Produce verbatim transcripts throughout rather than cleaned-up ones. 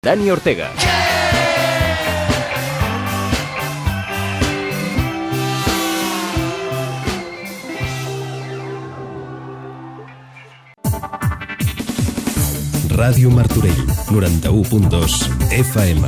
Dani Ortega. Ràdio Martorell, noranta-u punt dos F M.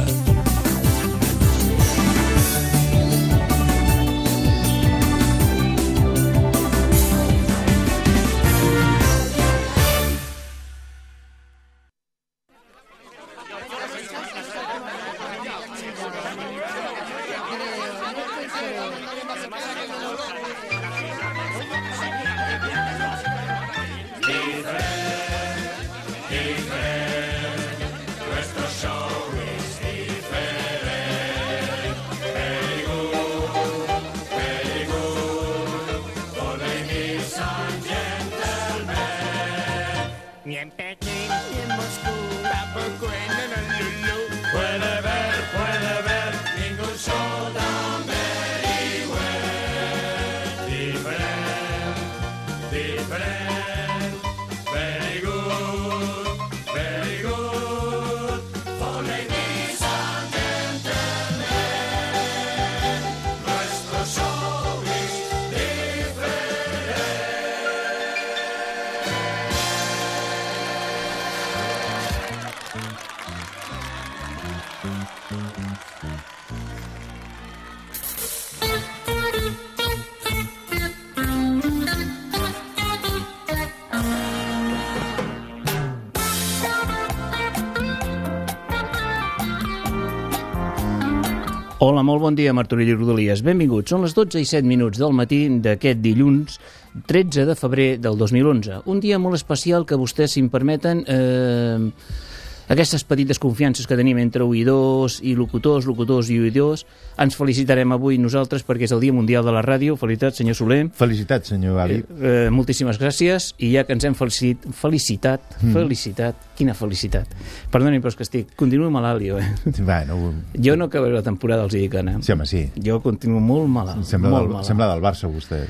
Hola, molt bon dia, Martorell i Rodalies. Benvinguts. Són les dotze i set minuts del matí d'aquest dilluns tretze de febrer del dos mil onze. Un dia molt especial que vostès, si em permeten, eh, aquestes petites confiances que tenim entre oïdors i locutors, locutors i oïdors, ens felicitarem avui nosaltres perquè és el Dia Mundial de la Ràdio. Felicitats, senyor Soler. Felicitats, senyor Ali. Eh, eh, moltíssimes gràcies. I ja que ens hem felicit, felicitat, mm. felicitat, quina felicitat. Perdoni, però és que estic, continuo malalt, jo, eh? Bueno, jo no acabaré la temporada, els dic, Anna. Sí, home, sí. Jo continuo molt malalt. Sembla, molt del, malalt. sembla del Barça, vostè.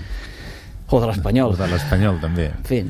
O de l'Espanyol. O de l'Espanyol, també. En fi.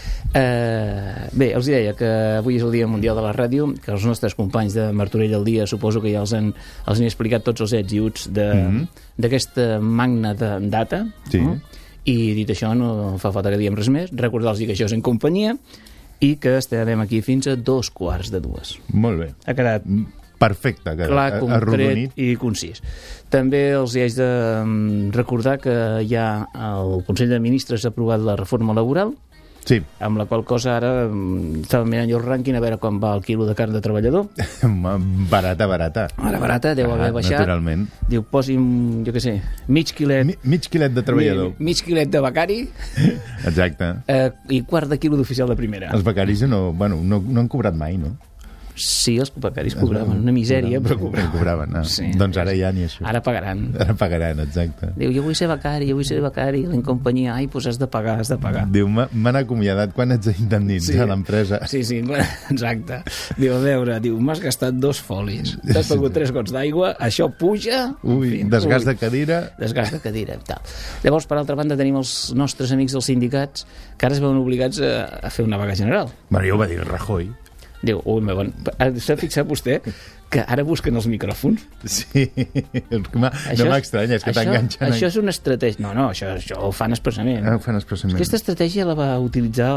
Uh, bé, els deia que avui és el Dia Mundial de la Ràdio, que els nostres companys de Martorell al Dia suposo que ja els han, els han explicat tots els ets i uts d'aquesta mm -hmm. magna de data. Sí. No? I dit això, no fa falta que diguem res més. Recordar-los que això és en companyia i que estarem aquí fins a dos quarts de dues. Molt bé. Ha quedat perfecte, que clar, concret arrodonit i concís. També els haig de recordar que ja el Consell de Ministres ha aprovat la reforma laboral, sí, amb la qual cosa ara estava mirant jo el rànquing a veure quan va el quilo de carn de treballador. barata, barata. Ara barata, deu haver ah, baixat. Naturalment. Diu, posi'm, jo què sé, mig quilet... Mi, mig quilet de treballador. Mig, mig quilet de becari. Exacte. Eh, I quart de quilo d'oficial de primera. Els becaris no, bueno, no, no han cobrat mai, no? Sí, els becaris cobraven una misèria, però cobraven. cobraven ah. Sí. Doncs ara ja ni això. Ara pagaran. Ara pagaran, exacte. Diu, jo vull ser becari, jo vull ser becari, en companyia, ai, doncs has de pagar, has de pagar. Diu, m'han acomiadat, quan ets indemnitzat sí. a l'empresa? Sí, sí, exacte. Diu, a veure, diu, m'has gastat dos folis, t'has begut tres gots d'aigua, això puja... Ui, fi, desgast ui, de cadira... Desgast de cadira, tal. Llavors, per altra banda, tenim els nostres amics dels sindicats que ara es veuen obligats a, a fer una vaga general. Bueno, ja ho va dir Rajoy. Diu, ui, bon... s'ha fixat vostè que ara busquen els micròfons? Sí, no m'estranya, és que t'enganxen. Això és una estratègia... No, no, això, això ho fan expressament. Ah, ho fan expressament. Aquesta estratègia la va utilitzar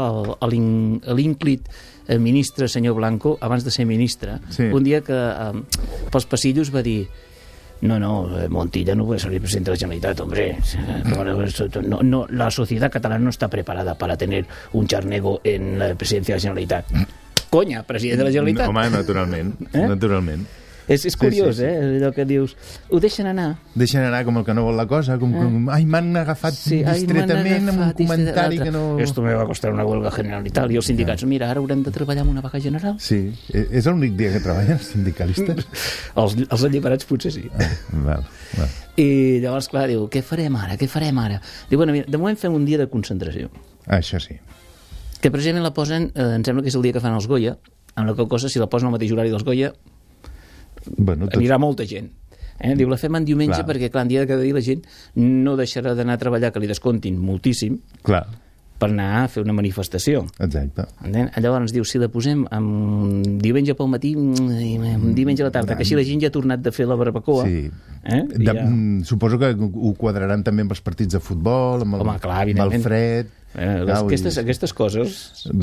l'ínclit ministre senyor Blanco abans de ser ministre. Sí. Un dia que eh, pels passillos va dir: no, no, Montilla no puede ser presidente de la Generalitat, hombre. No, no, la sociedad catalana no está preparada para tener un charnego en la presidencia de la Generalitat. Conya, president de la Generalitat. Home, naturalment, eh? naturalment. És, és curiós, sí, sí, sí. eh? Allò que dius, ho deixen anar. Deixen anar com el que no vol la cosa, com, com eh? ai, m'han agafat sí, distretament amb un comentari que no... Esto me va a costar una huelga general i tal. I els sindicats, ja. mira, ara haurem de treballar amb una vaga general. Sí, és l'únic dia que treballen els sindicalistes? els, els alliberats potser sí. Ah, val, val. I llavors, clar, diu, què farem ara, què farem ara? Diu, bueno, mira, de moment fem un dia de concentració. Ah, això sí. Que precisament la posen, eh, em sembla que és el dia que fan els Goya, amb la qual cosa, si la posen al mateix horari dels Goya, bueno, tot... anirà molta gent. Eh? Diu, la fem en diumenge clar. perquè, clar, en dia de cada dia la gent no deixarà d'anar a treballar, que li descontin moltíssim. Clar. per anar a fer una manifestació. Exacte. Entén? Llavors diu, si la posem amb diumenge pel matí i diumenge a la tarda, que així la gent ja ha tornat de fer la barbacoa. Sí. Eh? De, ja... Suposo que ho quadraran també amb els partits de futbol, amb el, Home, clar, amb el fred... Eh, les, aquestes, aquestes coses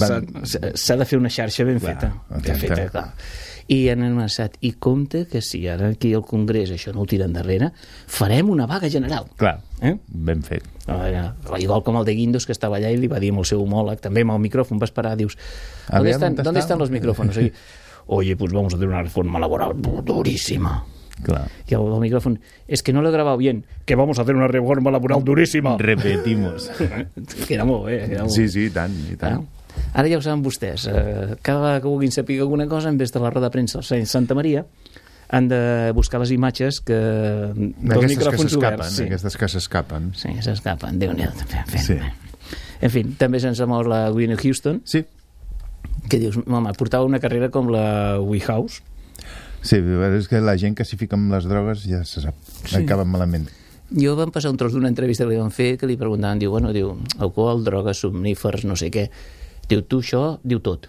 s'ha de fer una xarxa ben clar, feta. Ben feta, clar. I han amenaçat, i compte que si ara aquí al Congrés això no ho tira endarrere, farem una vaga general. Clar, eh? ben fet. Igual com el de Guindos, que estava allà i li va dir amb el seu homòleg, també amb el micròfon, va esperar, dius, ¿dónde están, ¿dónde están los micrófonos? Oye, oye, pues vamos a hacer una reforma laboral durísima. Claro. Y el, el micrófono, es que no lo he grabado bien, que vamos a hacer una reforma laboral durísima. Repetimos. Queda molt bé. Queda molt sí, sí, i tant, i tant. Ah? Ara ja ho saben vostès, eh, cada vegada que vulguin saber alguna cosa, en vez de la roda de premsa a Santa Maria, han de buscar les imatges que dels micròfons oberts. Sí. Aquestes que s'escapen. Sí, s'escapen. Déu-n'hi-do. Sí. En fi, també se'ns ha mort la Whitney Houston, sí. que dius, home, portava una carrera com la Winehouse. Sí, és que la gent que s'hi fica amb les drogues ja se sap, sí. Acaben malament. Jo vam passar un tros d'una entrevista que li van fer, que li preguntaven, diu, bueno, diu, alcohol, drogues, somnífers, no sé què. Diu, tu això, diu tot.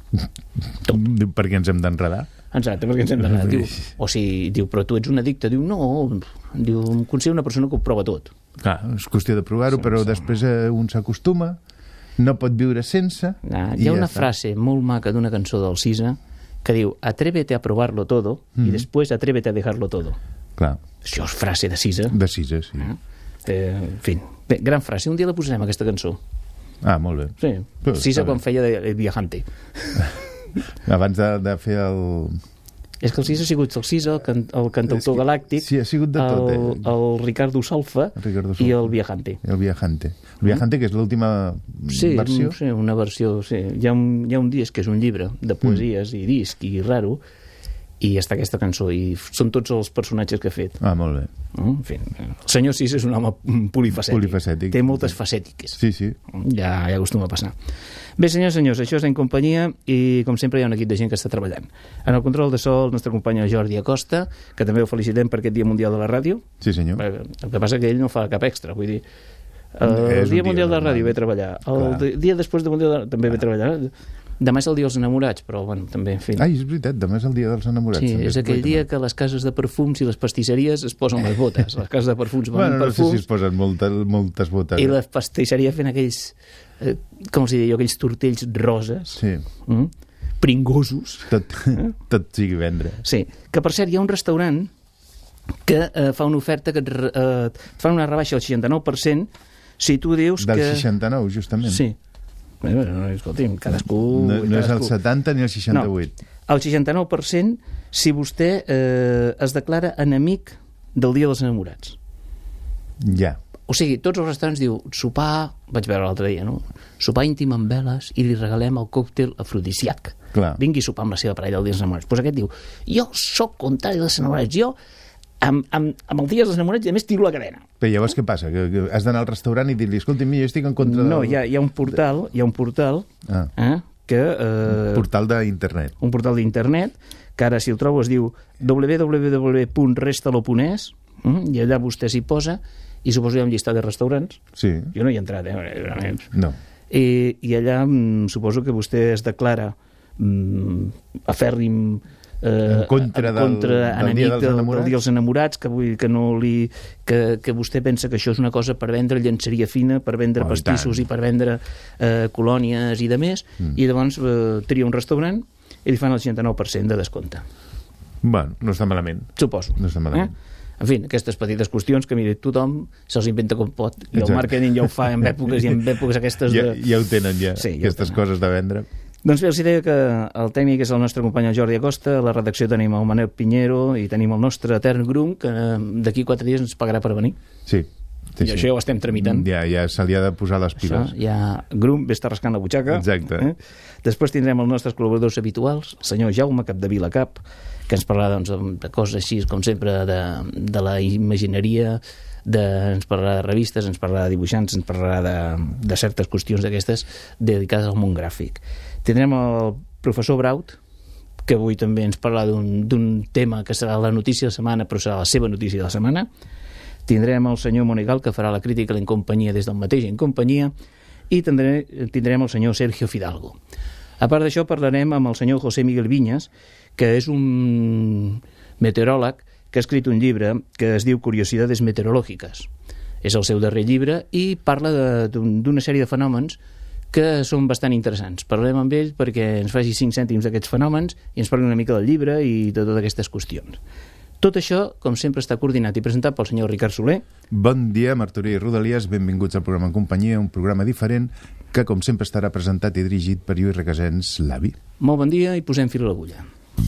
Tot. Diu, per què ens hem d'enredar? Exacte, perquè ens hem d'enredar. Diu, o sigui, diu, però tu ets un addicte. Diu, no, diu, em considero una persona que ho prova tot. Clar, és qüestió de provar-ho, sí, però sí. Després un s'acostuma, no pot viure sense... Nah, hi ha una ja frase molt maca d'una cançó del Sisa que diu, atrévete a probarlo todo mm. y después atrévete a dejarlo todo. Clar. Això és frase de Sisa. De Sisa, sí. Eh, en fi, bé, gran frase. Un dia la posarem, aquesta cançó. Ah, molt bé. Sí, però, Sisa quan feia de, de Viajante. Abans de, de fer el... És que el Sisa ha sigut el Sisa, el, can, el cantautor que, galàctic, sí, ha sigut de tot, el, eh? el Ricardo Salfa, el Ricardo Salfa i el Viajante. El Viajante. El Viajante, que és l'última sí, versió. Sí, una versió, sí. Hi ha, un, hi ha un disc que és un llibre de poesies mm. i disc i raro, i està aquesta cançó, i són tots els personatges que ha fet. Ah, molt bé. En fi, el senyor Sisa és un home polifacètic. Polifacètic. Té moltes facètiques. Sí, sí. Ja, ja acostuma a passar. Bé, senyors, senyors, això és En Companyia i, com sempre, hi ha un equip de gent que està treballant. En el control de so, el nostre company Jordi Acosta, que també ho felicitem per aquest Dia Mundial de la Ràdio. Sí, senyor. El que passa que ell no fa cap extra, vull dir, el Dia Mundial de la Ràdio ve a treballar, el dia després de Mundial de la Ràdio també ve a treballar. Demà és el dia dels enamorats, però, bueno, també, en fi... Ai, és veritat, demà és el dia dels enamorats. Sí, és aquell dia que les cases de perfums i les pastisseries es posen les botes. Les cases de perfums van bueno, amb perfums... No sé si es posen moltes, moltes botes. I la pastisseria fent aquells, eh, com si diu, aquells tortells roses, sí. mm, pringosos. Tot, eh? tot sigui vendre. Sí, que per cert, hi ha un restaurant que eh, fa una oferta que et, eh, et fa una rebaixa del seixanta-nou per cent si tu dius del que... Del seixanta-nou, justament. Sí. Bueno, no, escolti'm, cadascú... No, no cadascú. És el setanta ni el seixanta-vuit. No, el seixanta-nou per cent si vostè eh, es declara enemic del Dia dels Enamorats. Ja. O sigui, tots els restaurants diu sopar, vaig veure l'altre dia, no? Sopar íntim amb veles i li regalem el còctel afrodisíac. Clar. Vingui a sopar amb la seva parella el Dia dels Enamorats. Doncs pues aquest diu, jo sóc contrari dels enamorats, jo amb, amb, amb el Dia dels Enamorats i a més tiro la cadena. Però llavors què passa? Que, que has d'anar al restaurant i dir-li, escolta, jo estic en contra del... No, hi ha, hi ha un portal, hi ha un portal ah. eh, que... Eh, un portal d'internet. Un portal d'internet, que ara si el trobo es diu w w w punt restalo punt es eh, i allà vostè s'hi posa i suposo hi ha un llistat de restaurants. Sí. Jo no hi he entrat, eh? Realment. No. I, i allà mm, suposo que vostè es declara mm, afèrrim Eh, en contra, en contra del, del dia dels enamorats, del dia dels enamorats que, vull, que, no li, que, que vostè pensa que això és una cosa per vendre llenceria fina, per vendre oh, pastissos i, i per vendre eh, colònies i de més, mm. i llavors eh, tria un restaurant i li fan el seixanta-nou per cent de descompte. Bueno, no està malament. Suposo. No està malament. Eh? En fi, aquestes petites qüestions que, mira, tothom se'ls inventa com pot, i el màrqueting ja ho fa en èpoques i en èpoques aquestes de... Ja, ja ho tenen, ja, sí, ja aquestes coses de vendre. Doncs bé, els deia que el tècnic és el nostre company Jordi Acosta, a la redacció tenim el Manel Piñero i tenim el nostre etern Grum, que d'aquí quatre dies ens pagarà per venir. Sí. Sí, I sí. això ja ho estem tramitant. Ja, ja se li ha de posar les piles. Això, ja Grum ve estar rascant la butxaca. Exacte. Eh? Després tindrem els nostres col·laboradors habituals, el senyor Jaume Capdevila Cap, que ens parlarà doncs, de coses així, com sempre, de, de la imagineria, de, ens parlarà de revistes, ens parlarà de dibuixants, ens parlarà de, de certes qüestions d'aquestes dedicades al món gràfic. Tindrem el professor Braut, que avui també ens parlarà d'un tema que serà la notícia de la setmana, però serà la seva notícia de la setmana. Tindrem el senyor Monegal, que farà la crítica a l'En Companyia des del mateix En Companyia, i tindrem, tindrem el senyor Sergio Fidalgo. A part d'això parlarem amb el senyor José Miguel Viñas, que és un meteoròleg que ha escrit un llibre que es diu Curiosidades meteorològiques. És el seu darrer llibre i parla d'una sèrie de fenòmens que són bastant interessants. Parlem amb ell perquè ens faci cinc cèntims d'aquests fenòmens i ens parli una mica del llibre i de totes aquestes qüestions. Tot això, com sempre, està coordinat i presentat pel senyor Ricard Soler. Bon dia, Martorell i Rodalies, benvinguts al programa En Companyia, un programa diferent que, com sempre, estarà presentat i dirigit per Lluís Requesens, l'avi. Molt bon dia i posem fil a l'agulla.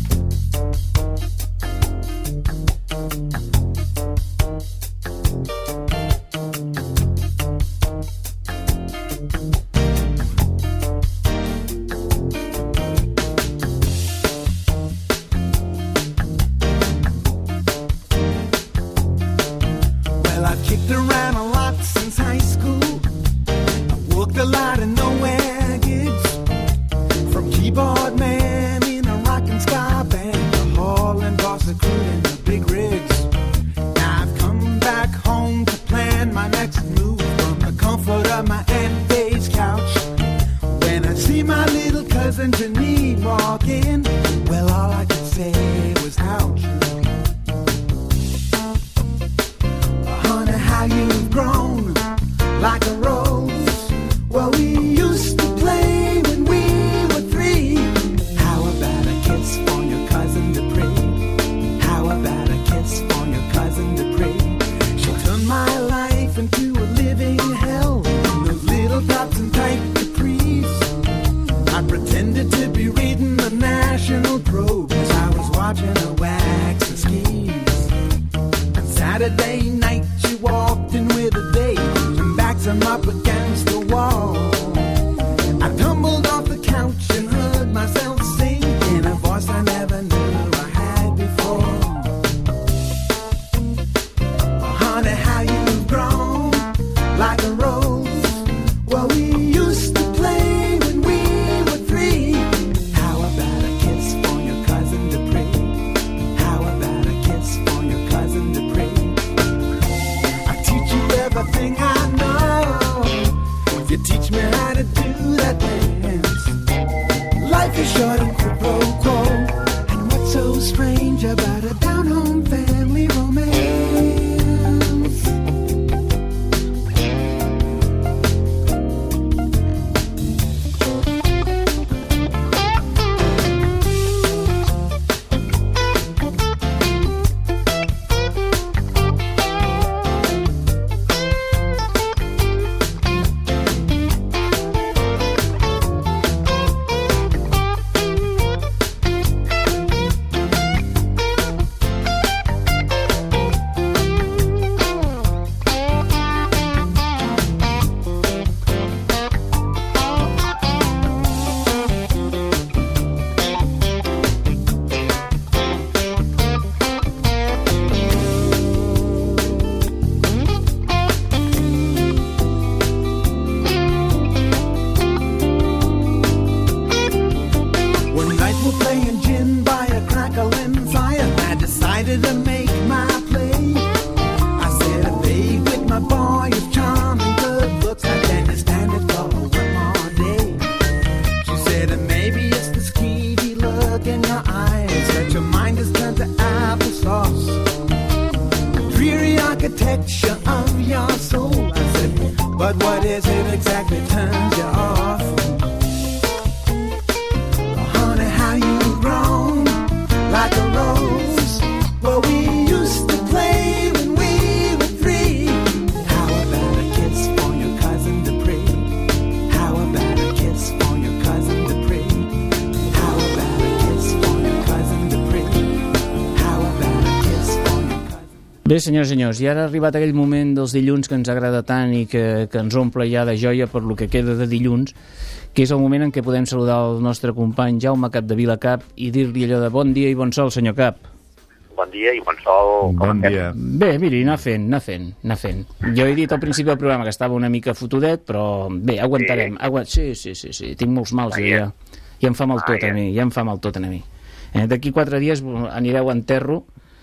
Bé, senyors i senyors, i ara ha arribat aquell moment dels dilluns que ens agrada tant i que, que ens omple ja de joia per lo que queda de dilluns, que és el moment en què podem saludar el nostre company Jaume Capdevila Cap i dir-li allò de bon dia i bon sol, senyor Cap. Bon dia i bon sol. Bon dia. Bé, miri, anar fent, anar fent, anar fent. Jo he dit al principi del programa que estava una mica fotudet, però bé, aguantarem. Sí, Aguant... sí, sí, sí, sí, tinc molts mals ja. Ja em fa mal tot a mi, ja em fa mal tot a mi. Eh, D'aquí quatre dies anireu a enterro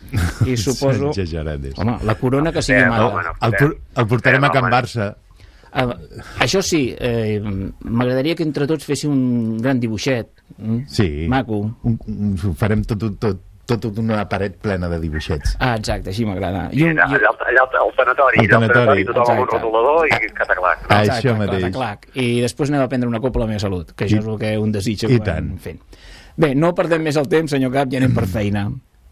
i suposo... Exagerades. Home, la corona que sigui mala. El, el portarem a Can Barça. Uh, això sí, eh, m'agradaria que entre tots féssim un gran dibuixet. Mm? Sí. Maco. Un, un, farem tot, tot, tot, tot una paret plena de dibuixets. Ah, exacte, així m'agrada. I un, allà, allà, allà al sanatori, al tanatori, tothom amb un rotulador i cataclac. No? Això mateix. Cataclac. I després anem a prendre una copa a la meva salut, que això I, és el que un desitja i quan tant. fent. Bé, no perdem més el temps, senyor Cap, i anem per feina.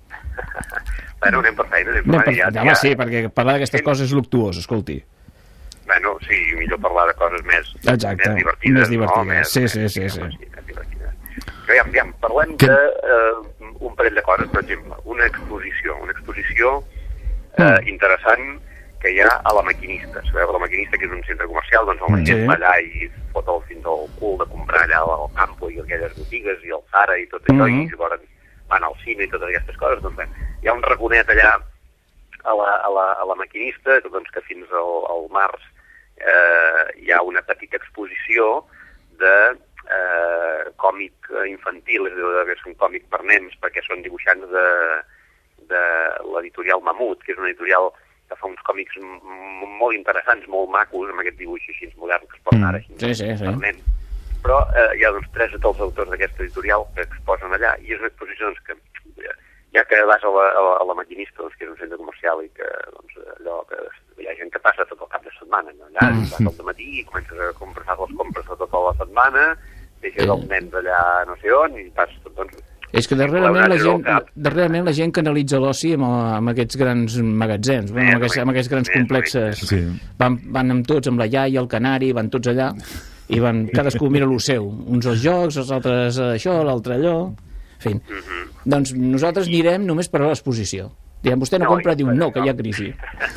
Bueno, anem per feina. Anem per anem per feina. feina. Home, sí, perquè parlar d'aquestes coses és luctuós, escolti. Bueno, sí, millor parlar de coses més, Exacte, més divertides. Més divertides, no? més, sí, sí, més, sí. sí. Més, més divertides. Però ja, ja, parlem d'un uh, un parell de coses, per exemple, una exposició, una exposició uh, mm. interessant que hi ha a La Maquinista. Sabeu, La Maquinista, que és un centre comercial, doncs on la gent va allà i fot el fins al cul de comprar allà al Campo i aquelles botigues i el Zara i tot això, mm-hmm. i llavors van al cine i totes aquestes coses. Doncs bé, hi ha un raconet allà a la, a la, a la Maquinista, doncs que fins al, al març eh, hi ha una petita exposició de eh, còmic infantil, és a dir, és un còmic per nens, perquè són dibuixants de, de l'editorial Mamut, que és una editorial que fa uns còmics molt interessants, molt macos, amb aquest dibuix així modern que es posen ara així, sí, sí, sí. per nens. Però eh, hi ha doncs, tres dels autors d'aquesta editorial que exposen allà, i és una exposició doncs, que, ja que vas a la, a la, a la Maquinista, doncs, que és un centre comercial i que doncs, allò que hi ha gent que passa tot el cap de setmana, no? Allà mm. vas al dematí i comences a comprar les compres de tota la setmana, deixes els nens allà no sé on i vas tot, doncs, és que darrerament la gent, darrerament la gent canalitza l'oci amb, amb aquests grans magatzems, amb, aquests, amb aquests grans complexes. Sí. Van, van amb tots, amb la iaia, el canari, van tots allà, i van, cadascú mira el seu. Uns els jocs, els altres això, l'altre allò... En fi, mm-hmm. doncs nosaltres anirem només per a l'exposició. Diem, vostè no, no compra, diu no, que hi ha crisi.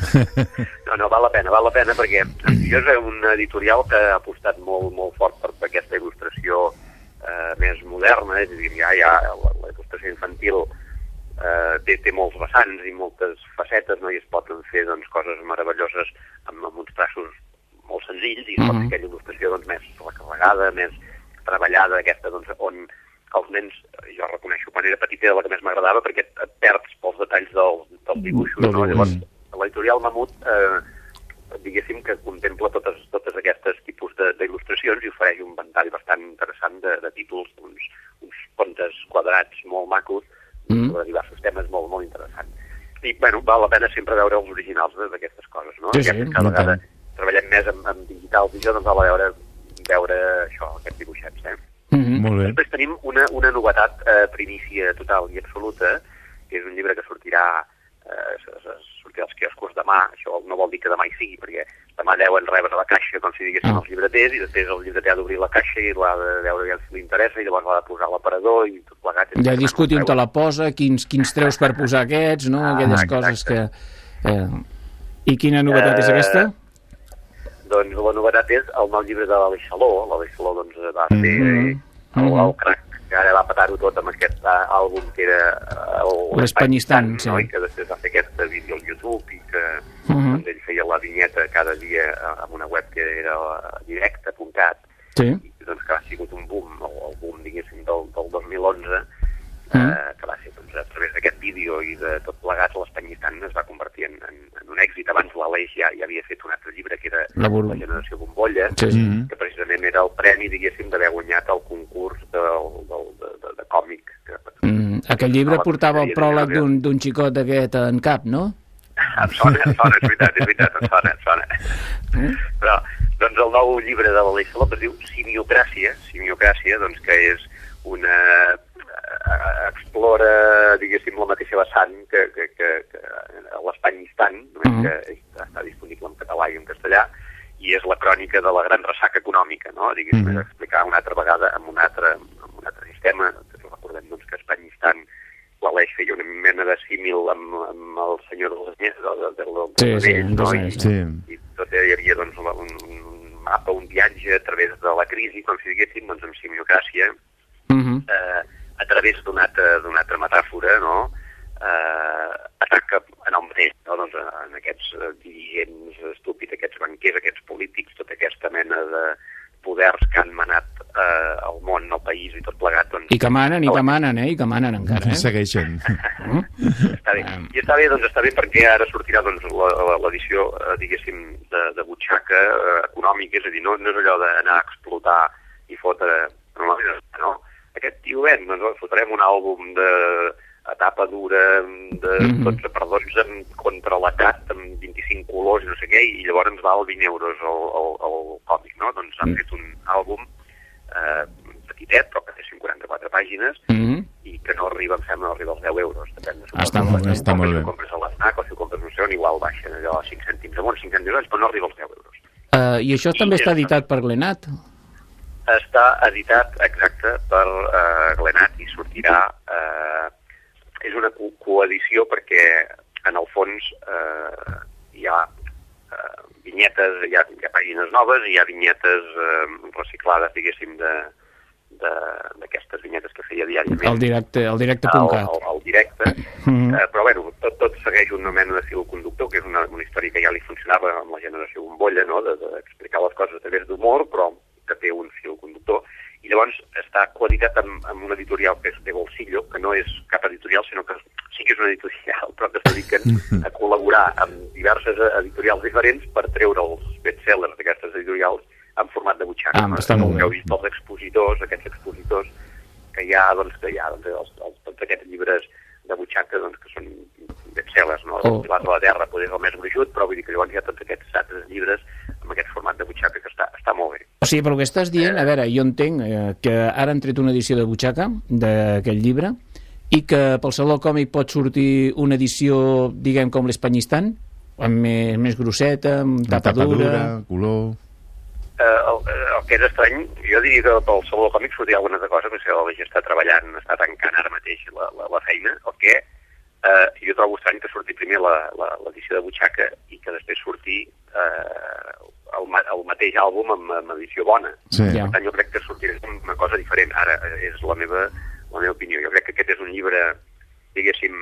No, no, val la pena, val la pena, perquè jo és una editorial que ha apostat molt, molt fort per, per aquesta il·lustració Eh, més moderna, és a dir, ja, ja la, la il·lustració infantil eh, té, té molts vessants i moltes facetes, no? I es poden fer doncs, coses meravelloses amb, amb uns traços molt senzills i es pot fer aquella il·lustració doncs, més recarregada, més treballada, aquesta doncs, on els nens, jo reconeixo, quan era petita era la que més m'agradava perquè et perds pels detalls dels, dels dibuixos, no? Llavors, l'editorial Mamut eh, diguéssim que contempla totes, totes aquestes tipus d'il·lustracions i ofereix un ventall bastant interessant de, de títols, uns, uns contes quadrats molt macos, mm. sobre diversos temes molt, molt interessants. I, bueno, val la pena sempre veure els originals d'aquestes coses, no? Sí, sí, cada vegada treballem més amb, amb digitals i això, doncs val a veure, veure això, aquests dibuixets, eh? Mm-hmm. Molt bé. Després tenim una, una novetat eh, primícia total i absoluta, que és un llibre que sortirà eh, sortirà als quioscos demà. Això no vol dir que demà hi sigui, perquè demà deuen rebre la caixa, com si diguéssim, els llibreters, i després el llibreter ha d'obrir la caixa i l'ha de veure si li interessa, i llavors l'ha de posar a l'aparador i tot plegat. Ja discutir on te la posa, quins, quins treus per posar aquests, no? Ah, aquelles exacte. Coses que... Eh... I quina novetat eh, és aquesta? Doncs la novetat és el nou llibre de l'Aleix Saló. L'Aleix Saló doncs, va fer mm-hmm. el, el crac, que ara va petar-ho tot amb aquest àlbum que era l'Espanyistan, sí. No? I que després va fer aquest vídeo al YouTube i que mm-hmm. doncs, ell feia la vinyeta cada dia amb una web que era directe punt cat, sí. i doncs, que ha sigut un boom, el, el boom diguéssim del, del dos mil onze, mm. eh, que va ser doncs, a través d'aquest vídeo i de tot plegat l'Espanyistan es va convertir en, en, en un èxit. Abans l'Aleix ja, ja havia fet un altre llibre que era La, Bur... la generació bombolla, sí, sí. que precisament era el premi, diguéssim, d'haver guanyat el concurs del, del, de, de, de còmic. Que, mm. Aquell llibre portava el pròleg d'un xicot aquest en cap, no? Em sona, em sona, és veritat, és veritat, em sona, em sona. Mm. Però, doncs el nou llibre de l'Aleix Saló es diu Simiocràcia, Simiocràcia, doncs que és una... explora, diguéssim, la mateixa vessant que, que, que, que l'Espanyistan, només mm. que està disponible en català i en castellà, i és la crònica de la gran ressaca econòmica, no? Diguéssim, mm. explicar una altra vegada amb un altre, amb un altre sistema. Recordem doncs, que Espanyistan, l'Aleix feia una mena de símil amb, amb el senyor dels Anyers, del, del, del, sí, del sí, no? I, sí. i tot hi havia doncs, un, un mapa, un viatge a través de la crisi, com si diguéssim, doncs, amb Simiocràcia, mm-hmm. eh, a través d'una altra, d'una altra metàfora, no? Eh, ataca en el mateix, no? Doncs, en aquests dirigents estúpids, aquests banquers, aquests polítics, tota aquesta mena de poders que han manat eh, el món, el país i tot plegat, doncs... I que manen, i que manen, eh? I que manen encara, eh? Segueixen. Està bé. I està bé, doncs està bé perquè ara sortirà doncs, l'edició, eh, diguéssim, de, de butxaca eh, econòmica, és a dir, no, no és allò d'anar a explotar i fotre... No, no. Aquest tio ven, doncs fotrem un àlbum de etapa dura de dotze per dotze contra la C A T amb vint-i-cinc colors i no sé què, i llavors ens val vint euros el, el, el còmic, no? Doncs han fet un àlbum eh, petitet, però que té cent quaranta-quatre pàgines, mm-hmm. i que no arriba, em sembla, no arriba als deu euros. Depèn de ah, està molt bé, està molt bé. Si ho compres a l'Snac o si ho compres no sé on, igual baixen allò a cinc cèntims amunt, cinc cèntims amunt, però no arriba als deu euros. Uh, I això I també està editat per Glenat? Està editat, exacte, per uh, Glenat i sortirà... Uh, és una co coedició perquè, en el fons, eh, hi ha eh, vinyetes, hi ha, hi ha pàgines noves i hi ha vinyetes eh, reciclades, diguéssim, d'aquestes vinyetes que feia diàriament. El directe, el directe.cat. El, el, el directe. Mm-hmm. eh, però, bueno, tot, tot segueix una mena de fil conductor, que és una, una història que ja li funcionava amb la generació bombolla, no?, d'explicar de, de les coses a través d'humor, però que té un fil conductor. I llavors està coeditat amb, amb una editorial que és de Bolsillo, que no és cap editorial, sinó que sí que és una editorial, però que es dediquen a col·laborar amb diverses editorials diferents per treure els bestsellers d'aquestes editorials en format de butxaca. Ah, està molt bé. Heu vist els expositors, aquests expositors que hi ha, doncs, que hi ha doncs, els, els, tots aquests llibres de butxaca doncs, que són bestsellers, no? Oh. Els Pilars de la Terra potser és el més gruixut, però vull dir que llavors hi ha tots aquests altres llibres amb aquest format de butxaca que està, està molt bé. O sigui, però el que estàs dient, a veure, jo entenc eh, que ara han tret una edició de butxaca d'aquest llibre i que pel Saló Còmic pot sortir una edició, diguem, com l'Espanyistan, amb més, més grosseta, amb tapa dura... color... Eh, el, el que és estrany, jo diria que pel Saló Còmic sortirà alguna altra cosa, perquè l'Aleix està treballant, està tancant ara mateix la, la, la feina, el que eh, jo trobo estrany que surti primer l'edició de butxaca i que després surti eh, el, el mateix àlbum amb, amb edició bona. Sí. Per tant, jo crec que sortirà una cosa diferent. Ara, és la meva, la meva opinió. Jo crec que aquest és un llibre, diguéssim,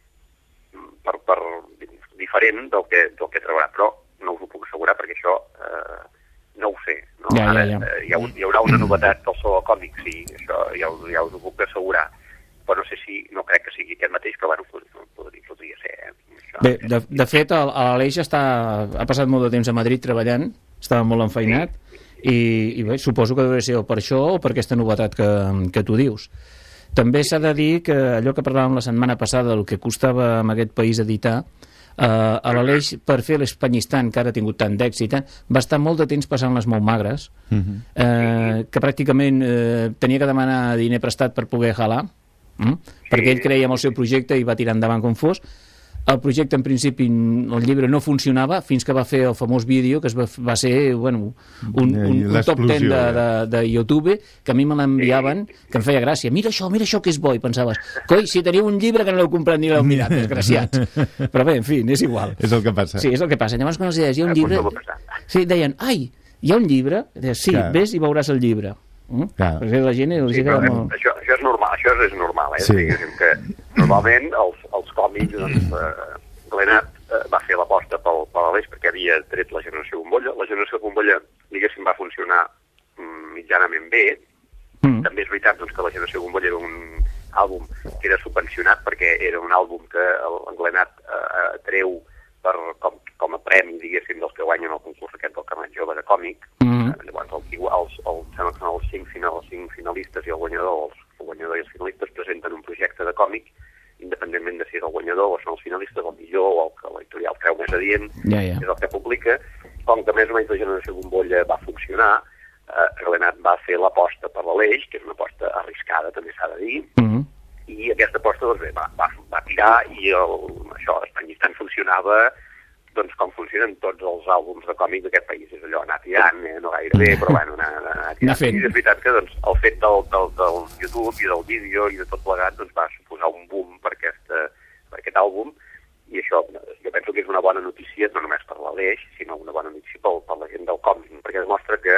per, per diferent del que, del que trobarà, però no us ho puc assegurar perquè això eh, no ho sé. No? Ja, Ara, ja, ja. Eh, hi, ha, hi haurà una novetat del Saló Còmic, sí, això ja, ja us ho puc assegurar, però no sé si, no crec que sigui aquest mateix, però bueno, podria, podria ser. Eh? Això, Bé, de, de fet, l'Aleix està, ha passat molt de temps a Madrid treballant, estava molt enfeinat, sí. i, i bé, suposo que deu ser o per això o per aquesta novetat que, que tu dius. També s'ha de dir que allò que parlàvem la setmana passada, el que costava en aquest país editar, eh, a l'Aleix, per fer l'Espanyistan, que ara ha tingut tant d'èxit, eh, va estar molt de temps passant les molt magres, uh-huh. eh, que pràcticament eh, tenia que demanar diner prestat per poder jalar, mm? sí. perquè ell creia en el seu projecte i va tirar endavant com fos. El projecte, en principi, el llibre no funcionava fins que va fer el famós vídeo, que es va, va ser bueno, un, un, un top ten de, de, de YouTube, que a mi me l'enviaven, que em feia gràcia. Mira això, mira això que és bo. I pensaves, coi, si teniu un llibre que no l'heu comprat ni l'heu mirat, desgraciats. Però bé, en fi, és igual. És el que passa. Sí, és el que passa. Llavors, quan els deies, hi ha un llibre... Sí, deien, ai, hi ha un llibre? Deies, sí, Clar. Ves i veuràs el llibre. Mm? Perquè la gent... Sí, però, molt... això, això és normal, això és normal, eh? Sí. Que normalment els, els còmics, doncs, eh, Glenat eh, va fer l'aposta pel, per l'Aleix perquè havia tret la generació bombolla. La generació bombolla, diguéssim, va funcionar mm, mitjanament bé. Mm. També és veritat doncs, que la generació bombolla era un àlbum que era subvencionat perquè era un àlbum que el, el Glenat eh, treu per, com, com a premi, diguéssim, dels que guanyen el concurs aquest del Carnet Jove de Còmic. Mm. Eh, llavors, els, els, els, els, els, cinc final, els cinc finalistes i el guanyador, els, el guanyador i els finalistes presenten un projecte de còmic, independentment de si és el guanyador o són els finalistes, el millor o el que l'editorial creu més adient, ja, ja. És el que publica. Com que més o menys la generació bombolla va funcionar, eh, Glenat va fer l'aposta per l'Aleix, que és una aposta arriscada, també s'ha de dir, mm -hmm. i aquesta aposta doncs, bé, va, va, va tirar i el, això, l'Espanyistan funcionava doncs com funcionen tots els àlbums de còmic d'aquest país. És allò, anar tirant, eh, no gaire bé, però bueno, anar, anar tirant. I és veritat que doncs, el fet del, del, del YouTube i del vídeo i de tot plegat doncs, va suposar un boom per, aquesta, per aquest àlbum, i això jo penso que és una bona notícia, no només per l'Aleix, sinó una bona notícia per, per la gent del còmic, perquè demostra que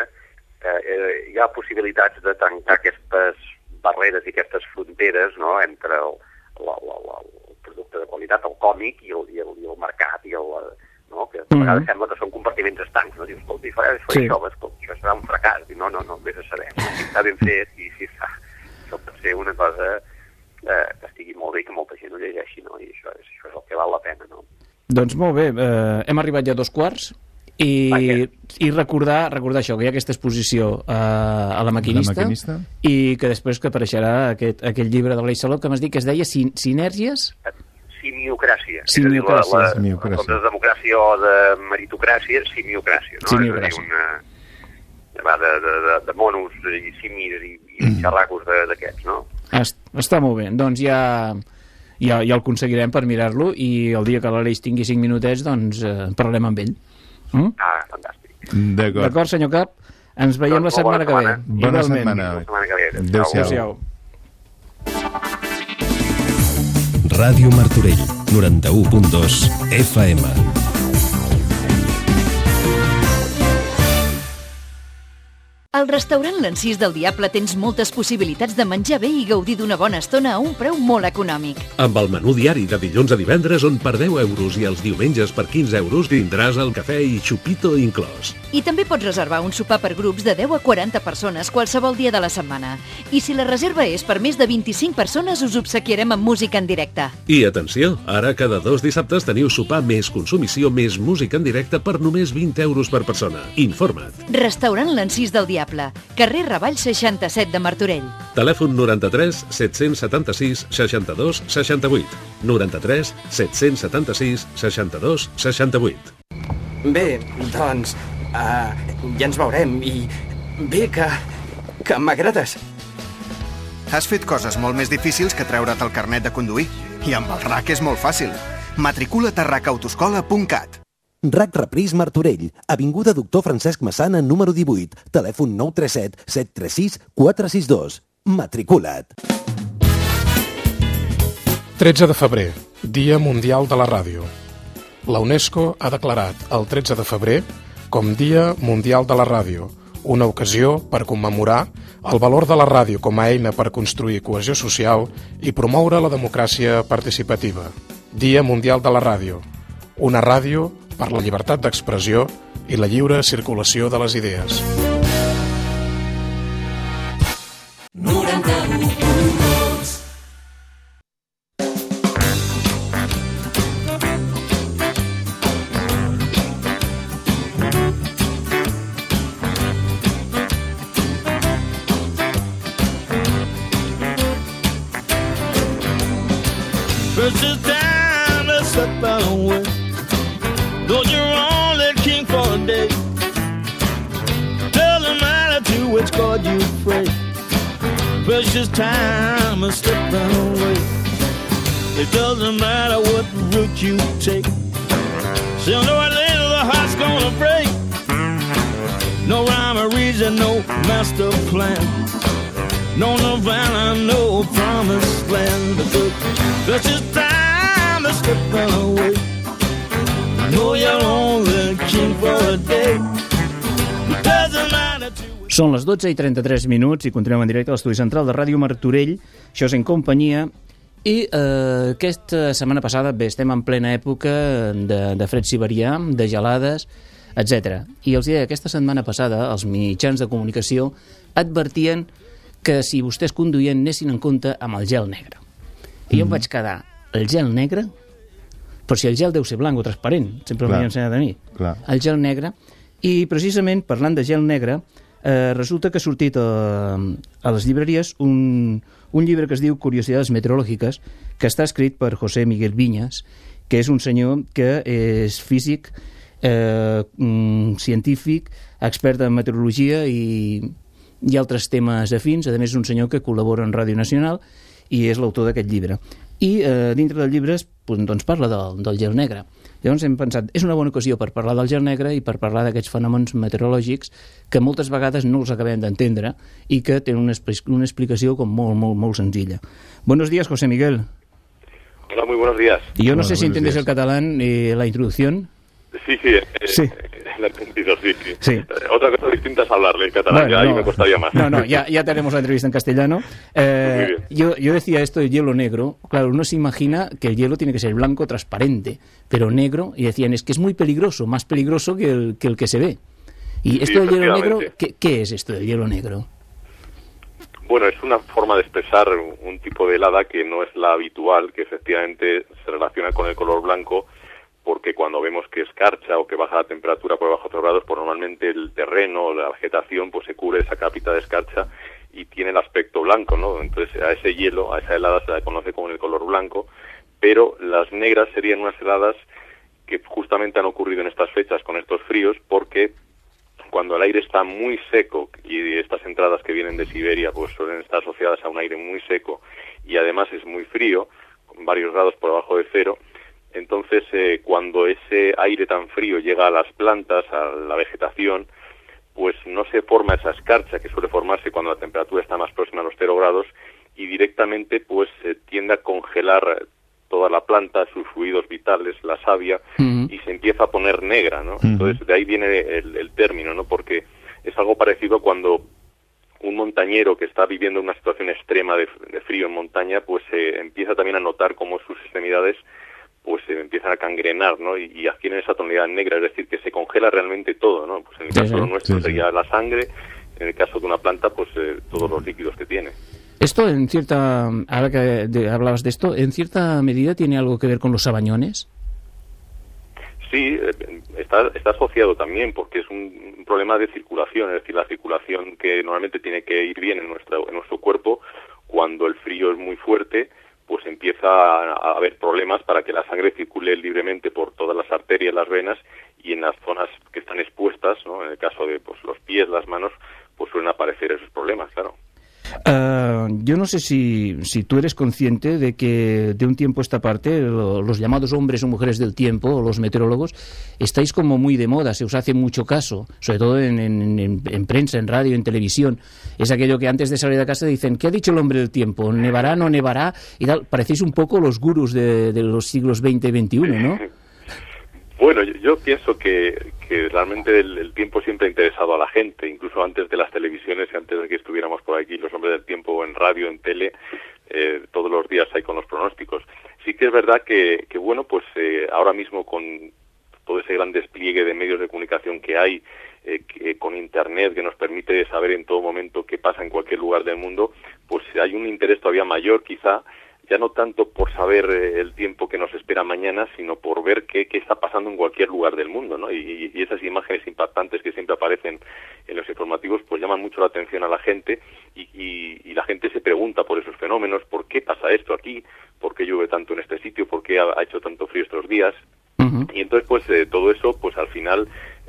eh, hi ha possibilitats de tancar aquestes barreres i aquestes fronteres, no?, entre el, la, la, la, el producte de qualitat, el còmic, i el, i el, i el mercat, i el, no?, que a vegades mm-hmm. sembla que són compartiments estancs, no? Dius, escolta, fa, fa sí. això, escolta, això serà un fracàs, i no, no, no, no, vés a saber. Si està ben fet i si està... Això pot ser una cosa eh, que estigui molt bé i que molta gent ho llegeixi, no? I això és, això és el que val la pena, no? Doncs molt bé, eh, hem arribat ja a dos quarts i, i recordar, recordar això, que hi ha aquesta exposició eh, a la maquinista, la maquinista i que després que apareixerà aquest, aquest llibre de l'Aleix Saló que m'has dit que es deia sin, Sinèrgies? Simiocràcia. Simiocràcia. És a dir, la, la, la, de democràcia o de meritocràcia, simiocràcia. No? Simiocràcia. És a dir, una, va de, de, de, de monos i simis i, i xarracos d'aquests, no? Est, està molt bé. Doncs ja... Ja, ja el aconseguirem per mirar-lo i el dia que l'Aleix tingui cinc minutets doncs eh, parlarem amb ell. Mm? Ah, fantàstic. D'acord. D'acord, senyor Cap? Ens veiem doncs la setmana que ve. Bona setmana. La setmana que ve. Adéu-siau. Adéu-siau. Ràdio Martorell, noranta-u punt dos F M. Al restaurant L'Encís del Diable tens moltes possibilitats de menjar bé i gaudir d'una bona estona a un preu molt econòmic. Amb el menú diari de dilluns a divendres, on per deu euros i els diumenges per quinze euros tindràs el cafè i xupito inclòs. I també pots reservar un sopar per grups de deu a quaranta persones qualsevol dia de la setmana. I si la reserva és per més de vint-i-cinc persones, us obsequiarem amb música en directe. I atenció, ara cada dos dissabtes teniu sopar més consumició més música en directe per només vint euros per persona. Informa't. Restaurant L'Encís del Diable, carrer Ravall seixanta-set de Martorell. Telèfon noranta-tres set-cents setanta-sis seixanta-dos seixanta-vuit. noranta-tres set-cents setanta-sis seixanta-dos seixanta-vuit. Bé, doncs, uh, ja ens veurem i bé que, que m'agrades. Has fet coses molt més difícils que treure't el carnet de conduir. I amb el R A C és molt fàcil. Matricula't a racautoescola punt cat. R A C Repris Martorell, avinguda Doctor Francesc Massana, número divuit, telèfon nou tres set set tres sis quatre sis dos. Matricula't. tretze de febrer, Dia Mundial de la Ràdio. La UNESCO ha declarat el tretze de febrer com Dia Mundial de la Ràdio, una ocasió per commemorar el valor de la ràdio com a eina per construir cohesió social i promoure la democràcia participativa. Dia Mundial de la Ràdio, una ràdio per la llibertat d'expressió i la lliure circulació de les idees. noranta-u punt dos. First it's time to step away. Though you're only king for a day, doesn't matter to which God you pray. Precious time is slipping away. It doesn't matter what route you take. Sooner or later the heart's gonna break. No rhyme or reason, no master plan. No Nirvana, no promised land. But precious time is slipping away. No, you're only king for a day. It doesn't matter to... Són les dotze i trenta-tres minuts i continuem en directe a l'estudi central de Ràdio Martorell. Això és En Companyia. I eh, aquesta setmana passada, bé, estem en plena època de, de fred siberià, de gelades, etcètera. I els deia, aquesta setmana passada els mitjans de comunicació advertien que si vostès conduïen anessin en compte amb el gel negre. I jo em vaig quedar, el gel negre? Però si el gel deu ser blanc o transparent, sempre m'ho havia ensenyat a mi. Clar. El gel negre. I precisament, parlant de gel negre, eh, resulta que ha sortit a, a les llibreries un, un llibre que es diu Curiosidades meteorològiques, que està escrit per José Miguel Viñas, que és un senyor que és físic, eh, científic, expert en meteorologia i, i altres temes afins. A més, és un senyor que col·labora en Ràdio Nacional i és l'autor d'aquest llibre. I eh, dintre del llibre doncs, parla del, del gel negre. Llavors hem pensat, és una bona ocasió per parlar del gel negre i per parlar d'aquests fenòmens meteorològics que moltes vegades no els acabem d'entendre i que tenen una, una explicació com molt, molt, molt senzilla. Buenos días, José Miguel. Hola, muy buenos días. Y yo no Hola, sé si entiendes días. El catalán y la introducción. Sí, sí, eh, sí. La he entendido, sí, sí. sí. Eh, otra cosa distinta es hablarle en catalán, bueno, ya no, ahí me costaría más. No, no, ya, ya tenemos la entrevista en castellano. Eh, yo, yo decía esto de hielo negro. Claro, uno se imagina que el hielo tiene que ser blanco, transparente, pero negro, y decían, es que es muy peligroso, más peligroso que el que, el que se ve. ¿Y esto Sí, del hielo negro, efectivamente. ¿qué, qué es esto del hielo negro? Bueno, es una forma de expresar un tipo de helada que no es la habitual, que efectivamente se relaciona con el color blanco, porque cuando vemos que escarcha o que baja la temperatura por debajo de cero grados, pues normalmente el terreno, la vegetación, pues se cubre esa capita de escarcha y tiene el aspecto blanco, ¿no? Entonces a ese hielo, a esa helada se la conoce como el color blanco, pero las negras serían unas heladas que justamente han ocurrido en estas fechas con estos fríos, porque cuando el aire está muy seco, y estas entradas que vienen de Siberia pues suelen estar asociadas a un aire muy seco y además es muy frío, con varios grados por debajo de cero, entonces eh, cuando ese aire tan frío llega a las plantas, a la vegetación, pues no se forma esa escarcha que suele formarse cuando la temperatura está más próxima a los cero grados y directamente pues eh, tiende a congelar toda la planta, sus fluidos vitales, la savia, uh-huh. y se empieza a poner negra, ¿no? Uh-huh. Entonces de ahí viene el, el término, ¿no? Porque es algo parecido cuando un montañero que está viviendo una situación extrema de, de frío en montaña, pues eh, empieza también a notar cómo sus extremidades pues se eh, empiezan a cangrenar, ¿no? Y, y adquieren esa tonalidad negra, es decir, que se congela realmente todo, ¿no? Pues en el caso sí, sí. nuestro sí, sería sí. la sangre, en el caso de una planta, pues eh, todos los líquidos que tiene. Esto, en cierta, ahora que de, hablabas de esto, ¿en cierta medida tiene algo que ver con los sabañones? Sí, está, está asociado también, porque es un, un problema de circulación, es decir, la circulación que normalmente tiene que ir bien en nuestro, en nuestro cuerpo, cuando el frío es muy fuerte, pues empieza a, a haber problemas para que la sangre circule libremente por todas las arterias, las venas, y en las zonas que están expuestas, ¿no? En el caso de pues, los pies, las manos, pues suelen aparecer esos problemas, claro. Uh, yo no sé si, si tú eres consciente de que de un tiempo a esta parte lo, los llamados hombres o mujeres del tiempo, o los meteorólogos, estáis como muy de moda, se os hace mucho caso, sobre todo en, en, en, en prensa, en radio, en televisión. Es aquello que antes de salir de casa dicen, ¿qué ha dicho el hombre del tiempo? ¿Nevará, no nevará? Y tal. Parecéis un poco los gurús de, de los siglos veinte y veintiuno, ¿no? Bueno, yo, yo pienso que, que realmente el, el tiempo siempre ha interesado a la gente, incluso antes de las televisiones y antes de que estuviéramos por aquí los hombres del tiempo en radio, en tele, eh, todos los días hay con los pronósticos. Sí que es verdad que, que bueno, pues eh, ahora mismo con todo ese gran despliegue de medios de comunicación que hay, eh, que, con Internet que nos permite saber en todo momento qué pasa en cualquier lugar del mundo, pues hay un interés todavía mayor quizá, ya no tanto por saber eh, el tiempo que nos espera mañana, sino por ver qué, qué está pasando en cualquier lugar del mundo, ¿no? Y, y esas imágenes impactantes que siempre aparecen en los informativos, pues llaman mucho la atención a la gente y, y, y la gente se pregunta por esos fenómenos, ¿por qué pasa esto aquí? ¿Por qué llueve tanto en este sitio? ¿Por qué ha, ha hecho tanto frío estos días? Uh-huh. Y entonces, pues, eh, todo eso, pues, al final,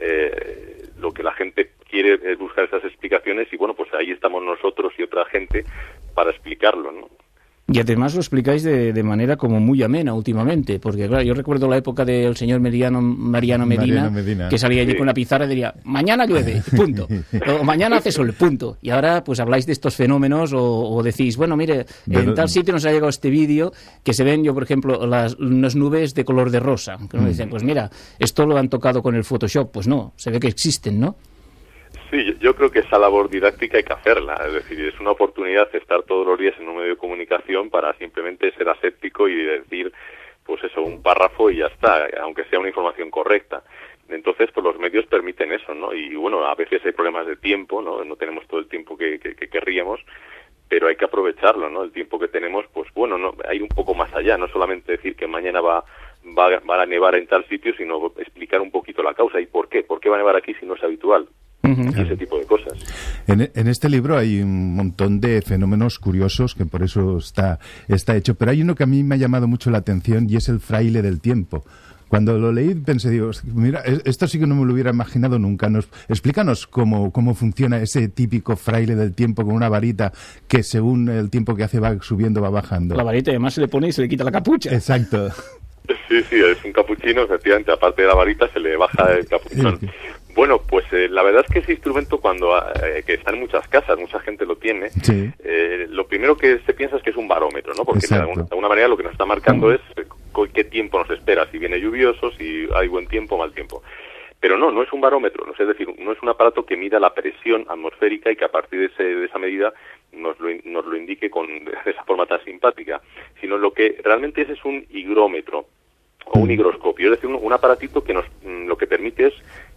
eh, lo que la gente quiere es buscar esas explicaciones y, bueno, pues ahí estamos nosotros y otra gente para explicarlo, ¿no? Y además lo explicáis de, de manera como muy amena últimamente, porque claro, yo recuerdo la época del señor Mariano, Mariano Medina, Mariano Medina, que salía allí sí. con la pizarra y diría, mañana llueve, punto, o mañana hace sol, punto. Y ahora pues habláis de estos fenómenos o, o decís, bueno, mire, en no, tal sitio nos ha llegado este vídeo que se ven, yo por ejemplo, las unas nubes de color de rosa, que nos dicen, pues mira, esto lo han tocado con el Photoshop, pues no, se ve que existen, ¿no? Sí, yo, yo creo que esa labor didáctica hay que hacerla, es decir, es una oportunidad de estar todos los días en un medio de comunicación para simplemente ser aséptico y decir, pues eso, un párrafo y ya está, aunque sea una información correcta. Entonces, pues los medios permiten eso, ¿no? Y bueno, a veces hay problemas de tiempo, ¿no? No tenemos todo el tiempo que, que, que querríamos, pero hay que aprovecharlo, ¿no? El tiempo que tenemos, pues bueno, no, hay un poco más allá, no solamente decir que mañana va, va, va a nevar en tal sitio, sino explicar un poquito la causa y por qué, por qué va a nevar aquí si no es habitual. Uh-huh. Y ese tipo de cosas. En, en este libro hay un montón de fenómenos curiosos, que por eso está, está hecho, pero hay uno que a mí me ha llamado mucho la atención y es el fraile del tiempo. Cuando lo leí pensé, digo, mira, esto sí que no me lo hubiera imaginado nunca. Nos, explícanos cómo, cómo funciona ese típico fraile del tiempo con una varita que según el tiempo que hace va subiendo, va bajando. La varita además se le pone y se le quita la capucha. Exacto. Sí, sí, es un capuchino, efectivamente, aparte de la varita se le baja el capuchón. Sí. Bueno, pues eh, la verdad es que ese instrumento cuando eh, que está en muchas casas, mucha gente lo tiene, sí. eh, lo primero que se piensa es que es un barómetro, ¿no? Porque de alguna, de alguna manera lo que nos está marcando es eh, qué tiempo nos espera, si viene lluvioso, si hay buen tiempo o mal tiempo. Pero no, no es un barómetro, no es decir, no es un aparato que mida la presión atmosférica y que a partir de, ese, de esa medida nos lo, nos lo indique con de esa forma tan simpática, sino lo que realmente es es un higrómetro o un higroscopio, es decir, un, un aparatito que nos lo que permite es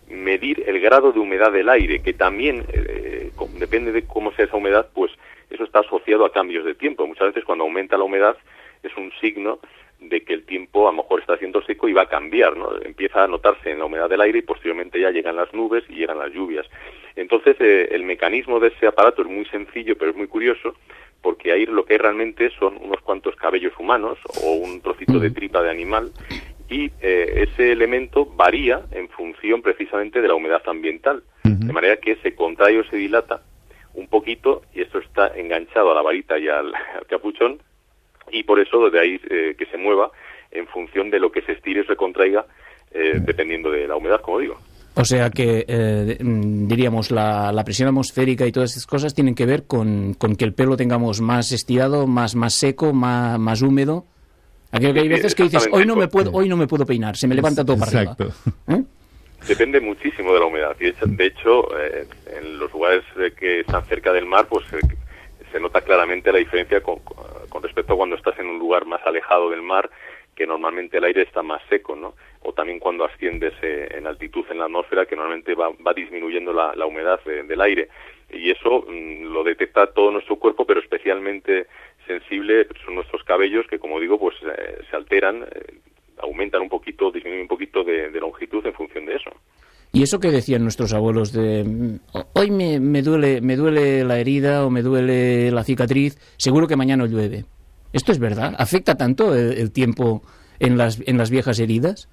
medir el grado de humedad del aire, que también, eh, depende de cómo sea esa humedad, pues eso está asociado a cambios de tiempo. Muchas veces cuando aumenta la humedad es un signo de que el tiempo a lo mejor está siendo seco y va a cambiar, ¿no? Empieza a notarse en la humedad del aire y posteriormente ya llegan las nubes y llegan las lluvias. Entonces eh, el mecanismo de ese aparato es muy sencillo, pero es muy curioso, porque ahí lo que hay realmente son unos cuantos cabellos humanos o un trocito de tripa de animal, y eh, ese elemento varía en función precisamente de la humedad ambiental, de manera que se contrae o se dilata un poquito, y esto está enganchado a la varita y al, al capuchón, y por eso de ahí eh, que se mueva en función de lo que se estire y se contraiga, eh, dependiendo de la humedad, como digo. O sea que, eh, diríamos, la, la presión atmosférica y todas estas cosas tienen que ver con, con que el pelo tengamos más estirado, más, más seco, más, más húmedo. Aquello que hay veces que dices, hoy no me puedo, hoy no me puedo peinar, se me levanta todo para arriba. ¿Eh? Depende muchísimo de la humedad. Y de hecho, eh, en los lugares eh, que están cerca del mar, pues eh, se nota claramente la diferencia con, con respecto a cuando estás en un lugar más alejado del mar, que normalmente el aire está más seco, ¿no? O también cuando asciendes eh, en altitud en la atmósfera, que normalmente va, va disminuyendo la, la humedad de, del aire. Y eso mmm, lo detecta todo nuestro cuerpo, pero especialmente sensible son nuestros cabellos, que como digo, pues eh, se alteran, eh, aumentan un poquito, disminuyen un poquito de, de longitud en función de eso. Y eso que decían nuestros abuelos de hoy me, me duele me duele la herida o me duele la cicatriz, seguro que mañana llueve. ¿Esto es verdad? ¿Afecta tanto el, el tiempo en las en las viejas heridas?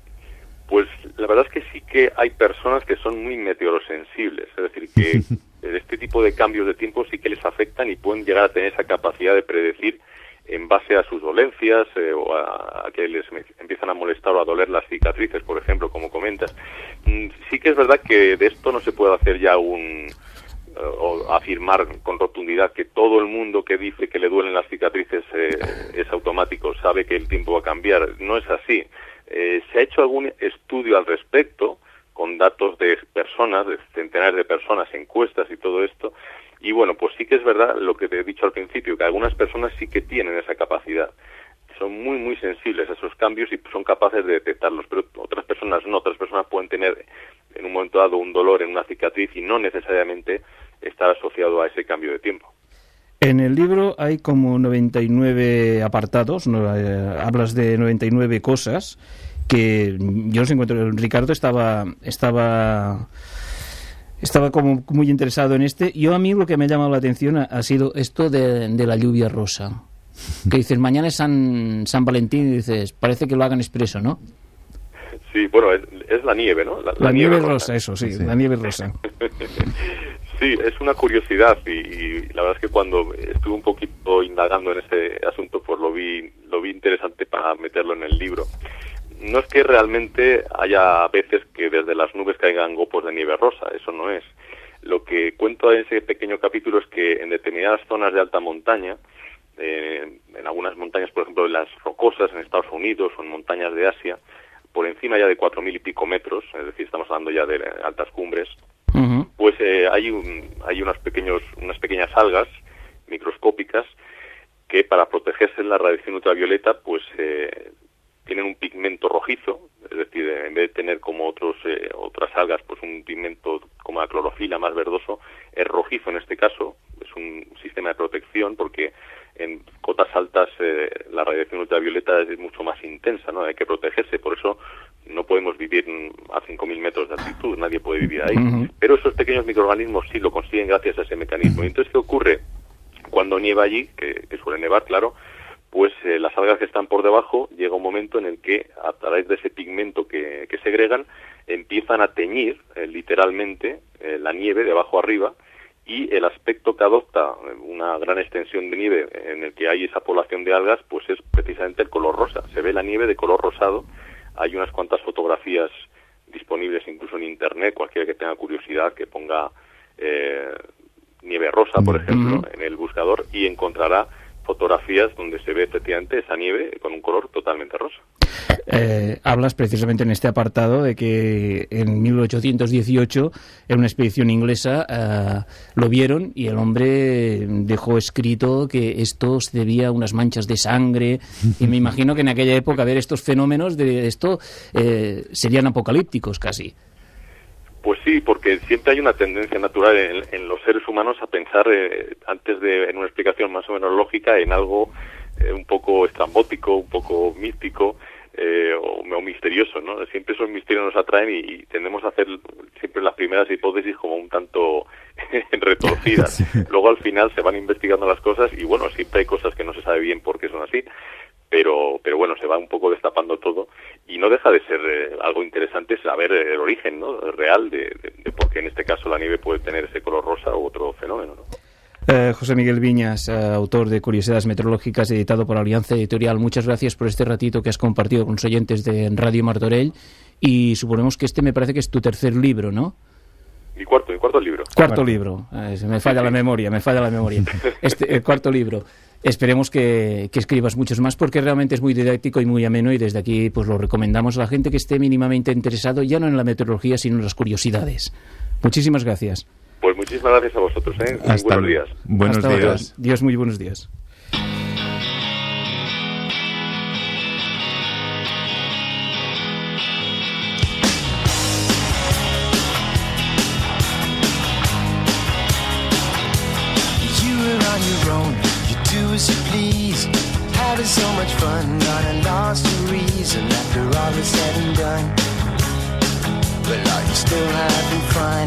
Pues la verdad es que sí que hay personas que son muy meteorosensibles, es decir, que este tipo de cambios de tiempo sí que les afectan y pueden llegar a tener esa capacidad de predecir en base a sus dolencias eh, o a, a que les empiezan a molestar o a doler las cicatrices, por ejemplo, como comentas. Mm, sí que es verdad que de esto no se puede hacer ya un... o afirmar con rotundidad que todo el mundo que dice que le duelen las cicatrices eh, es automático, sabe que el tiempo va a cambiar. No es así. Eh, se ha hecho algún estudio al respecto, con datos de personas, de centenares de personas, encuestas y todo esto, y bueno, pues sí que es verdad lo que te he dicho al principio, que algunas personas sí que tienen esa capacidad, son muy muy sensibles a esos cambios y son capaces de detectarlos, pero otras personas no, otras personas pueden tener en un momento dado un dolor en una cicatriz y no necesariamente estar asociado a ese cambio de tiempo. En el libro hay como noventa y nueve apartados, no, eh, hablas de noventa y nueve cosas que yo los encuentro. Ricardo estaba estaba estaba como muy interesado en este. Yo, a mí lo que me ha llamado la atención ha, ha sido esto de, de la lluvia rosa, que dices mañana es San, San Valentín y dices parece que lo hagan expreso, ¿no? Sí, bueno, es, es la nieve, ¿no? La, la, la nieve, nieve rosa, rosa, eso sí, sí, la nieve rosa. Sí, es una curiosidad y, y la verdad es que cuando estuve un poquito indagando en ese asunto, pues lo vi, lo vi interesante para meterlo en el libro. No es que realmente haya veces que desde las nubes caigan gopos de nieve rosa, eso no es. Lo que cuento en ese pequeño capítulo es que en determinadas zonas de alta montaña, eh, en algunas montañas, por ejemplo, en las rocosas en Estados Unidos o en montañas de Asia, por encima ya de cuatro mil y pico metros, es decir, estamos hablando ya de altas cumbres, uh-huh. pues eh, hay un, hay unos pequeños, unas pequeñas algas microscópicas que para protegerse de la radiación ultravioleta, pues eh, tienen un pigmento rojizo, es decir, en vez de tener como otros eh, otras algas, pues un pigmento como la clorofila más verdoso, es rojizo en este caso, es un sistema de protección porque en cotas altas eh, la radiación ultravioleta es mucho más intensa, ¿no? Hay que protegerse, por eso no podemos vivir a cinco mil metros de altitud, nadie puede vivir ahí. Uh-huh. Pero esos pequeños microorganismos sí lo consiguen gracias a ese mecanismo. Y entonces, ¿qué ocurre cuando nieva allí? Que, que suele nevar, claro, pues eh, las algas que están por debajo, llega un momento en el que a través de ese pigmento que, que segregan, empiezan a teñir eh, literalmente eh, la nieve de abajo arriba, y el aspecto que adopta una gran extensión de nieve en el que hay esa población de algas, pues es precisamente el color rosa. Se ve la nieve de color rosado. Hay unas cuantas fotografías disponibles incluso en internet, cualquiera que tenga curiosidad que ponga eh, nieve rosa, por ejemplo, uh-huh. en el buscador, y encontrará fotografías donde se ve efectivamente esa nieve con un color totalmente rosa. Eh, hablas precisamente en este apartado de que en mil ochocientos dieciocho en una expedición inglesa eh, lo vieron y el hombre dejó escrito que esto se debía a unas manchas de sangre, y me imagino que en aquella época ver estos fenómenos de esto eh, serían apocalípticos casi. Pues sí, porque siempre hay una tendencia natural en, en los seres humanos a pensar, eh, antes de en una explicación más o menos lógica, en algo eh, un poco estrambótico, un poco místico eh, o, o misterioso, ¿no? Siempre esos misterios nos atraen y, y tendemos a hacer siempre las primeras hipótesis como un tanto retorcidas. Sí. Luego al final se van investigando las cosas y bueno, siempre hay cosas que no se sabe bien por qué son así, pero pero bueno, se va un poco destapando todo y no deja de ser eh, algo interesante saber el origen, ¿no?, real de, de, de por qué en este caso la nieve puede tener ese color rosa u otro fenómeno, ¿no? Eh, José Miguel Viñas, eh, autor de Curiosidades Meteorológicas, editado por Alianza Editorial, muchas gracias por este ratito que has compartido con los oyentes de Radio Martorell, y suponemos que este me parece que es tu tercer libro, ¿no? Mi cuarto, mi cuarto libro. Cuarto bueno. libro, eh, me falla sí, la sí. memoria, me falla la memoria. Este, el cuarto libro. Esperemos que, que escribas muchos más porque realmente es muy didáctico y muy ameno y desde aquí pues lo recomendamos a la gente que esté mínimamente interesado ya no en la meteorología sino en las curiosidades. Muchísimas gracias. Pues muchísimas gracias a vosotros, ¿eh? Hasta buenos días. Buenos Hasta días. Ahora. Dios, muy buenos días. As you please, having so much fun, not a lost reason after all is said and done. But are you still having fun?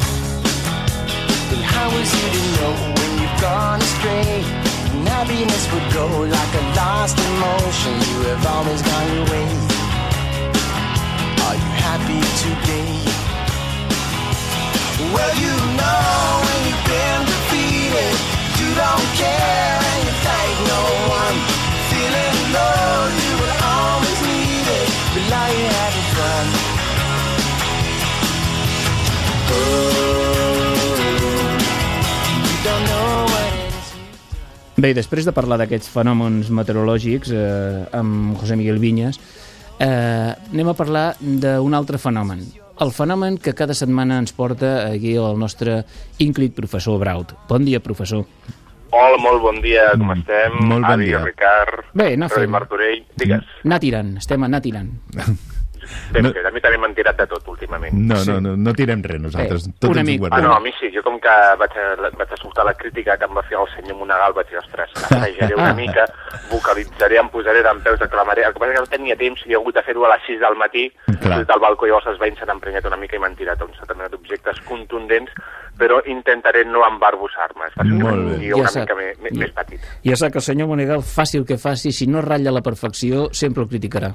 Then how is you to know when you've gone astray? And happiness would go like a lost emotion. You have always gone your way. Are you happy today? Well, you know when you've been defeated, you don't care and you thank no one. Feeling low, you will always need it, but now you're having fun. Oh, you don't know what it is. Bé, després de parlar d'aquests fenòmens meteorològics eh, amb José Miguel Viñas, eh, anem a parlar d'un altre fenomen. El fenomen que cada setmana ens porta aquí el nostre ínclit professor Braut. Bon dia, professor. Hola, molt bon dia, com estem? Molt bon Avi, dia. Ricard, Bé, anar fent. Martorell, digues. Anar tirant, estem anar tirant. Ben no. fet, a mi també m'han tirat de tot últimament. No, sí. no, no, no tirem res nosaltres. Bé, tot un ens amic. ho guardem. Ah, no, a mi sí, jo com que vaig, a, vaig escoltar la crítica que em va fer el senyor Monegal, vaig dir, ostres, assajaré una mica, vocalitzaré, em posaré d'en peus, declamaré. El que passa és que no tenia temps i he hagut de fer-ho a les sis del matí, des del balcó, llavors els veïns s'han emprenyat una mica i m'han tirat uns determinats objectes contundents, però intentaré no embarbussar-me. És Molt bé. una Ja mica sap. més, més petit. Ja sap que el senyor Monegal, faci el que faci, si no ratlla la perfecció, sempre el criticarà.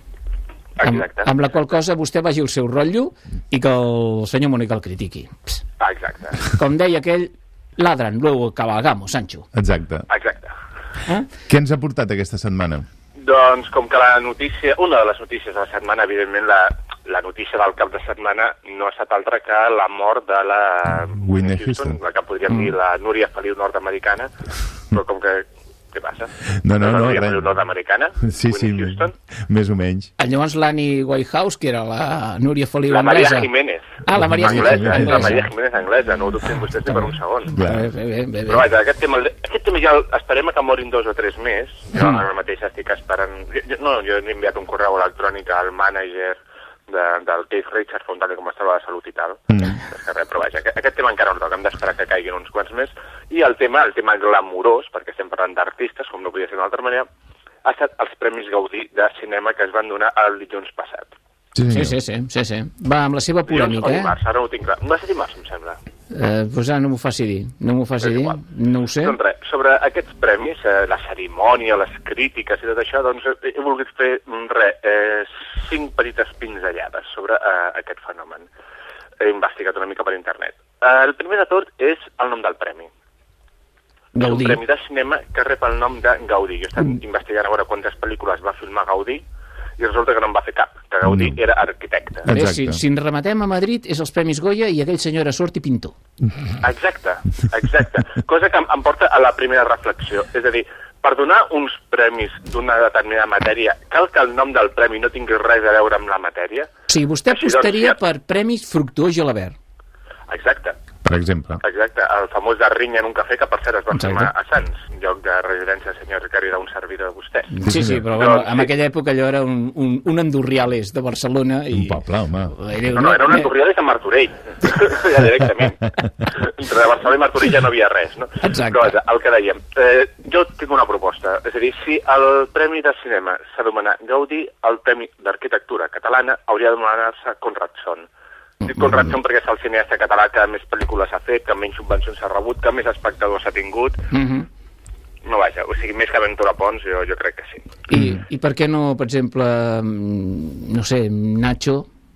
Amb, amb la qual cosa vostè vagi el seu rotllo i que el senyor Monegal critiqui. Psst. Exacte. Com deia aquell, ladran, luego cabalgamos, Sancho. Exacte. Exacte. Eh? Què ens ha portat aquesta setmana? Doncs com que la notícia, una de les notícies de la setmana, evidentment la, la notícia del cap de setmana no ha estat altra que la mort de la Whitney Houston, la que podríem mm. dir la Núria Feliu nord-americana, però com que què passa? No, no, no. La Núria nord-americana? Sí, sí, Houston? més o menys. Llavors l'Annie Whitehouse, que era la Núria Feliu la anglesa. Maria Jiménez. Ah, la Maria anglesa, Jiménez. anglesa. La Maria Jiménez anglesa, no ho dubtem vostès ni per un segon. Bé, bé, bé, bé. Però vaja, aquest tema, aquest tema ja esperem que morin dos o tres més. Jo mm. ara mateix estic esperant... Jo, no, jo he enviat un correu electrònic al mànager de, del Keith Richards, preguntant com estava la salut i tal. Mm. Però vaja, aquest, aquest tema encara no toca, hem d'esperar que caiguin uns quants més. I el tema, el tema glamurós, perquè estem parlant d'artistes, com no podia ser d'una altra manera, ha estat els Premis Gaudí de cinema que es van donar el dilluns passat. Sí, sí, sí, sí, sí, sí. Va, amb la seva polèmica, eh? Dimarts, ara no ho tinc clar. Va ser dimarts, em sembla. Eh, pues ara no m'ho faci dir, no m'ho faci dir, no ho sé. Doncs res, sobre aquests premis, eh, la cerimònia, les crítiques i tot això, doncs he volgut fer res, eh, cinc petites pinzellades sobre eh, aquest fenomen. He investigat una mica per internet. Eh, el primer de tot és el nom del premi. Gaudí. És un premi de cinema que rep el nom de Gaudí. Jo he estat mm. investigant a veure quantes pel·lícules va filmar Gaudí i resulta que no en va fer cap, que Gaudí mm. era arquitecte. Bé, si, si ens rematem a Madrid és els Premis Goya i aquell senyor era sort i pintor. Exacte, exacte. Cosa que em, em porta a la primera reflexió. És a dir, per donar uns premis d'una determinada matèria, cal que el nom del premi no tingui res a veure amb la matèria? Sí, vostè Així apostaria doncs, per Premis Fructuós Gelabert. Exacte. Per exemple. Exacte, el famós de Rinya en un cafè, que per cert es va filmar a Sants, lloc de residència del senyor Ricard, era un servidor de vostè. Sí, sí, però bueno, en aquella època allò era un, un, un Andurriales de Barcelona. I... Un poble, home. No, no, era un Andurriales de Martorell, ja directament. Entre Barcelona i Martorell ja no havia res, no? Exacte. Però el que dèiem, eh, jo tinc una proposta, és a dir, si el Premi de Cinema s'ha d'anomenar Gaudí, el Premi d'Arquitectura Catalana hauria d'anomenar-se Conradson. Dic Conradson perquè és el cineasta català que més pel·lícules ha fet, que menys subvencions s'ha rebut, que més espectadors ha tingut. Uh-huh. No, vaja, o sigui, més que Ventura Pons, jo, jo crec que sí. I, I per què no, per exemple, no sé, Nacho?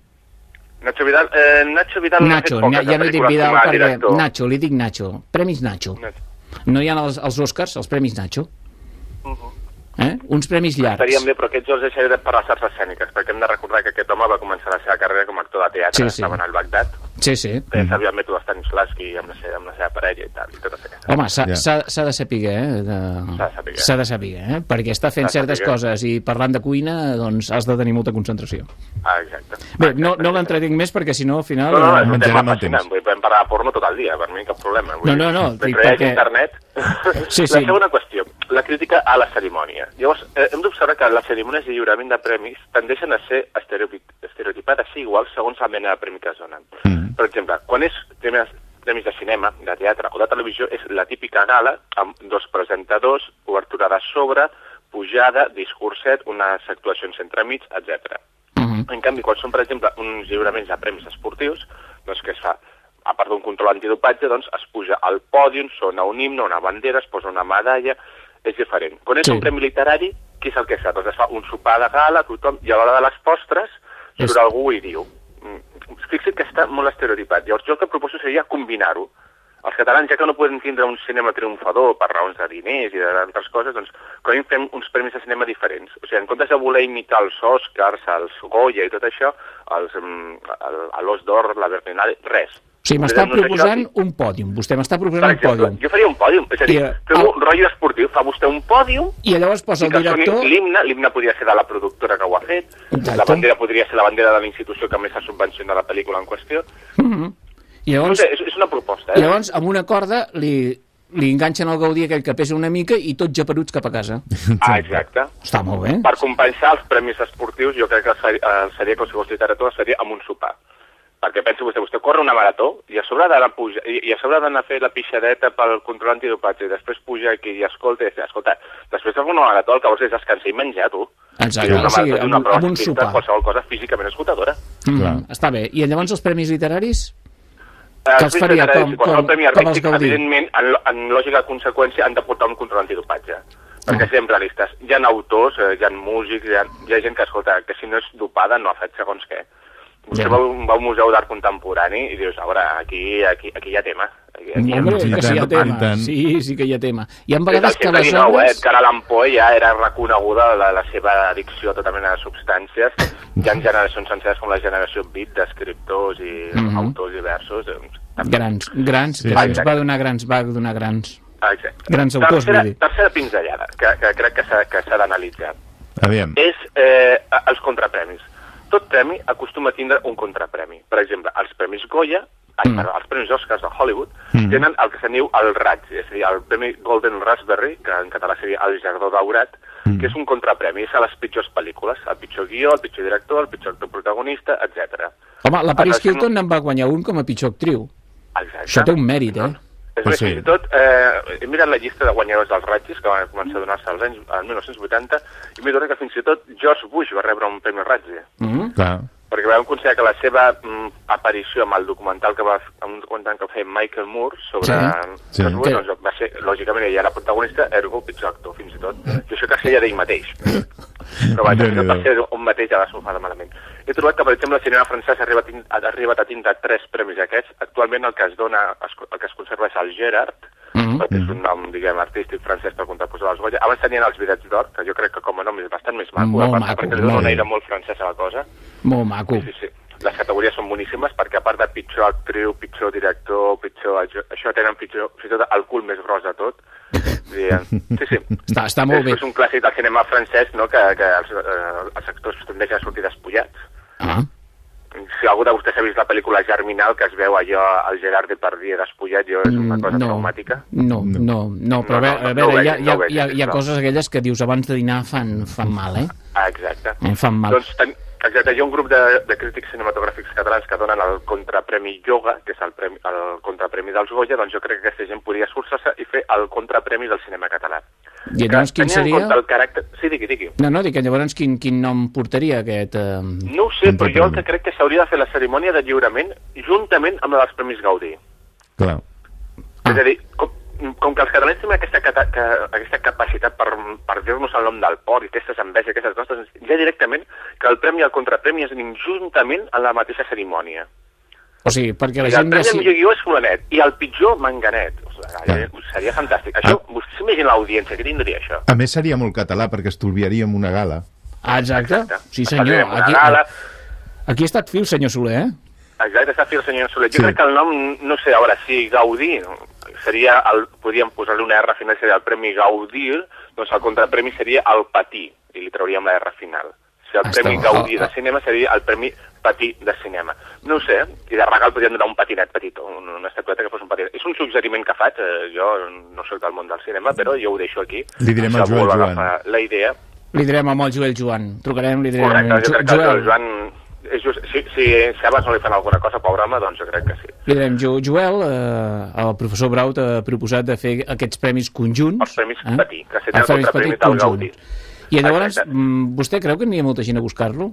Nacho Vidal, eh, Nacho Vidal... Nacho, ja, ja no li dic Vidal perquè... Director. Nacho, li dic Nacho. Premis Nacho. Nacho. No hi ha els, els Oscars, els Premis Nacho? Uh-huh. Eh? Uns premis llargs. Estaríem bé, però aquests jo els deixaré per les arts escèniques, perquè hem de recordar que aquest home va començar la seva carrera com a actor de teatre, sí, sí. Estava en el Bagdad, sí, sí. Feia servir el mètode Stanislavski amb la, seva, amb la seva parella i tal, i totes aquestes. Home, s'ha yeah. de saber, eh? De... S'ha de saber, s'ha de saber, eh? Perquè està fent certes coses i parlant de cuina, doncs has de tenir molta concentració. Ah, exacte. Bé, no, no l'entretinc més perquè si no, al final... No, no, no, no és un fascinant, vull dir, podem parlar de porno tot el dia, per mi cap problema. Vull no, no, no, dic perquè... internet... Sí, sí. La segona qüestió, la crítica a la cerimònia. Llavors, eh, hem d'observar que les cerimònies de lliurament de premis tendeixen a ser estereotipades i iguals segons la mena de premi que es donen. Mm. Per exemple, quan és premis, premis de cinema, de teatre o de televisió, és la típica gala amb dos presentadors, obertura de sobre, pujada, discurset, unes actuacions entremig, etcètera. Mm-hmm. En canvi, quan són, per exemple, uns lliuraments de premis esportius, doncs què es fa? A part d'un control antidopatge, doncs es puja al pòdium, sona un himne, una bandera, es posa una medalla, és diferent. Quan és sí. un premi literari, què és el que es fa? Doncs es fa un sopar de gala, tothom, i a l'hora de les postres surt és... algú i diu. Fixa't que està molt estereotipat. Llavors jo el que proposo seria combinar-ho. Els catalans, ja que no podem tindre un cinema triomfador per raons de diners i d'altres coses, doncs com fem uns premis de cinema diferents. O sigui, en comptes de voler imitar els Oscars, els Goya i tot això, els, l'Os d'Or, la Berlinale, res. O sigui, m'està proposant un pòdium. Vostè m'està proposant un pòdium. Jo faria un pòdium. És a dir, fem un rotllo esportiu. Fa vostè un pòdium... I llavors posa el director... L'himne, l'himne podria ser de la productora que ho ha fet, la bandera podria ser la bandera de la institució que més ha subvencionat la pel·lícula en qüestió. I llavors... No sé, és una proposta, eh? I llavors, amb una corda, li... li enganxen el Gaudí aquell que pesa una mica i tots japeruts cap a casa. Ah, exacte. Està molt bé. Per compensar els premis esportius, jo crec que seria com si fos literatura, seria amb un sopar. Perquè pensi vostè, vostè corre una marató i a sobre d'anar puja, i, i a sobre d'anar a fer la pixadeta pel control antidopatge i després puja aquí i escolta i diu, escolta, després de fer una marató el que vols és descansar i menjar, tu. Exacte, o sigui, amb, amb un sopar. Qualsevol cosa físicament esgotadora. Mm, està bé. I llavors els premis literaris? Que els faria com, com, com els Gaudí? Evidentment, en, en lògica conseqüència, han de portar un control antidopatge. Perquè siguem realistes. Hi ha autors, hi ha músics, hi ha, hi ha gent que escolta, que si no és dopada no ha fet segons què. Vostè va, va a un museu d'art contemporani i dius, a veure, aquí, aquí, aquí hi ha tema. Aquí, aquí Hombre, hi ha... que sí hi ha tema. Sí, sí que hi ha tema. Hi ha vegades que les dinou, obres... Eh? Edgar Allan Poe ja era reconeguda la, la seva addicció a tota mena de substàncies. Hi ha generacions senceres com la generació beat d'escriptors i mm-hmm. autors diversos. Grans, grans, sí, grans. Sí. Va donar grans, va donar grans. Exacte. Grans autors, tercera, vull dir. Tercera pinzellada, que, que crec que s'ha, que s'ha d'analitzar. Aviam. És eh, els contrapremis. Tot premi acostuma a tindre un contrapremi. Per exemple, els premis Goya, ai, mm. perdó, els premis Oscars de Hollywood, mm. tenen el que se diu el Raj, és a dir, el premi Golden Raspberry, que en català seria el Jardó Daurat, mm. que és un contrapremi, és a les pitjors pel·lícules, el pitjor guió, el pitjor director, el pitjor actor protagonista, etcètera. Home, la Paris Hilton en va guanyar un com a pitjor actriu. Exacte. Això té un mèrit, eh? És més, fins i tot, eh, he mirat la llista de guanyadors dels Ratgis, que van començar a donar-se als anys al dinou vuitanta, i m'he donat que fins i tot George Bush va rebre un premi Ratgi. Mm-hmm. Clar. Perquè vam considerar que la seva mm, aparició amb el documental que va, amb un documental que va fer Michael Moore sobre sí. George Bush, doncs va ser, lògicament, ella era protagonista, ergo pitjor actor, fins i tot. I això que seia d'ell mateix. Però vaja, no per ser un mateix ja va sofar malament. He trobat que, per exemple, el cinema francès ha arribat, ha arribat a tindre tres premis aquests. Actualment el que es dona, el que es conserva és el Gerard, mm-hmm. perquè és un nom, diguem, artístic francès per contraposar els Goya. Abans tenien els Videts d'Or, que jo crec que com a nom és bastant més maco, molt part, maco perquè li dona un aire molt francès a la cosa. Molt maco. Sí, sí, sí. Les categories són boníssimes perquè a part de pitjor actriu, pitjor director, pitjor... Això tenen pitjor, fins i tot el cul més gros de tot. Sí, sí. Està, està molt bé. És un clàssic del cinema francès, no?, que, que els, eh, els actors tendeixen a sortir despullats. Ah. si algú de vostès ha vist la pel·lícula Germinal, que es veu allò al Gerard Depardieu despullat, jo és una cosa no, traumàtica. No, no, no, però no, a veure, no, no a veure veig, hi, ha, no hi, ha, hi ha no. coses aquelles que dius abans de dinar fan, fan mal, eh? Ah, exacte. Em fan mal. Doncs ten, exacte, hi ha un grup de, de crítics cinematogràfics catalans que donen el contrapremi Yoga, que és el, premi, el contrapremi dels Goya, doncs jo crec que aquesta gent podria esforçar-se i fer el contrapremi del cinema català. I llavors quin seria? El caràcter... Sí, digui, digui. No, no, dic que llavors quin, quin nom portaria aquest... Eh... No ho sé, però jo el que crec que s'hauria de fer la cerimònia de lliurament juntament amb la dels Premis Gaudí. Clar. Ah. És a dir, com, com que els catalans tenen aquesta, cata, que, aquesta capacitat per, per dir-nos el nom del port i aquestes enveges, aquestes coses, ja directament que el premi i el contrapremi es anin juntament en la mateixa cerimònia. O sigui, perquè la I gent... el premi ja... sí... millor guió és fulanet, i el pitjor manganet. O sigui, seria fantàstic. Això, ah. vostè s'imagina l'audiència, què tindria això? A més seria molt català, perquè estolviaríem una gala. Ah, exacte. exacte. Sí, senyor. Aquí, gala. aquí ha estat fi el senyor Soler, eh? Exacte, està fi el senyor Soler. Jo Sí. crec que el nom, no sé, ara, si Gaudí seria, el, podríem posar-li una R final, seria el Premi Gaudí, doncs el contrapremi seria el Patí, i li trauríem la R final. O sigui, el Està Premi bo. Gaudí de cinema seria el Premi Patí de cinema. No ho sé, i de regal podríem donar un patinet petit, un, una estatueta que fos un patinet. És un suggeriment que faig, eh, jo no soc del món del cinema, però jo ho deixo aquí. Li direm al Si algú Joel vol Joan. agafar la idea. Li direm amb el Joel Joan. Trucarem, li direm... Correcte, jo crec que el Joel, Joan... És just, si, si, si abans no li fan alguna cosa, pobre home, doncs jo crec que sí. li direm jo, Joel, eh, el professor Braut ha proposat de fer aquests premis conjunts. Els Premis eh? Patí, que seria Els el Premis contrapremi Patí del Gaudí. I llavors, Exacte. mm, vostè creu que n'hi ha molta gent a buscar-lo?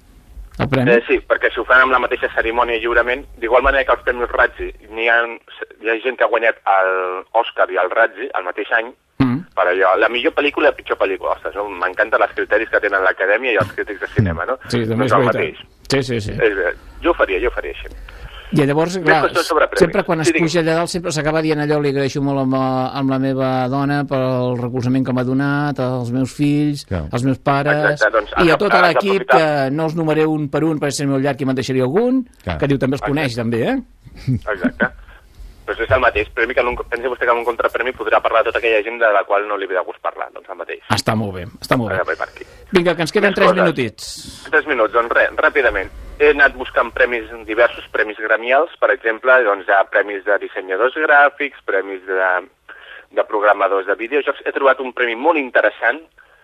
El premi? Eh, sí, perquè si ho fan amb la mateixa cerimònia i lliurament, d'igual manera que els Premis Razzi, n'hi ha, hi ha gent que ha guanyat l'Oscar i el Razzi el mateix any, Mm. per allò, la millor pel·lícula i la pitjor pel·lícula. Ostres, no? M'encanten els criteris que tenen l'Acadèmia i els crítics de cinema, no? Sí, també doncs és el veritat. mateix. Sí, sí, sí. És, eh, jo ho faria, jo ho faria així. I llavors, Més clar, qüestions sobre premis. sempre quan es Sí, digui'm. puja allà dalt sempre s'acaba dient allò, li agraeixo molt amb, amb la meva dona pel recolzament que m'ha donat, als meus fills, Clar. als meus pares, Exacte, doncs, i a has- tot has l'equip, d'aprofitar. que no els numeré un per un, perquè ser molt llarg i me'n deixaria algun, Clar. que diu també els coneix, també, eh? Exacte. Doncs és el mateix. Premi que en un, pensi vostè que en un contrapremi podrà parlar de tota aquella gent de la qual no li ve de gust parlar. Doncs el mateix. Està molt bé, està molt bé. Ara, per aquí. Vinga, que ens queden Més tres coses. minutits. Tres minuts, doncs res, ràpidament. He anat buscant premis diversos, premis gremials, per exemple, doncs hi ha premis de dissenyadors gràfics, premis de, de programadors de videojocs. He trobat un premi molt interessant,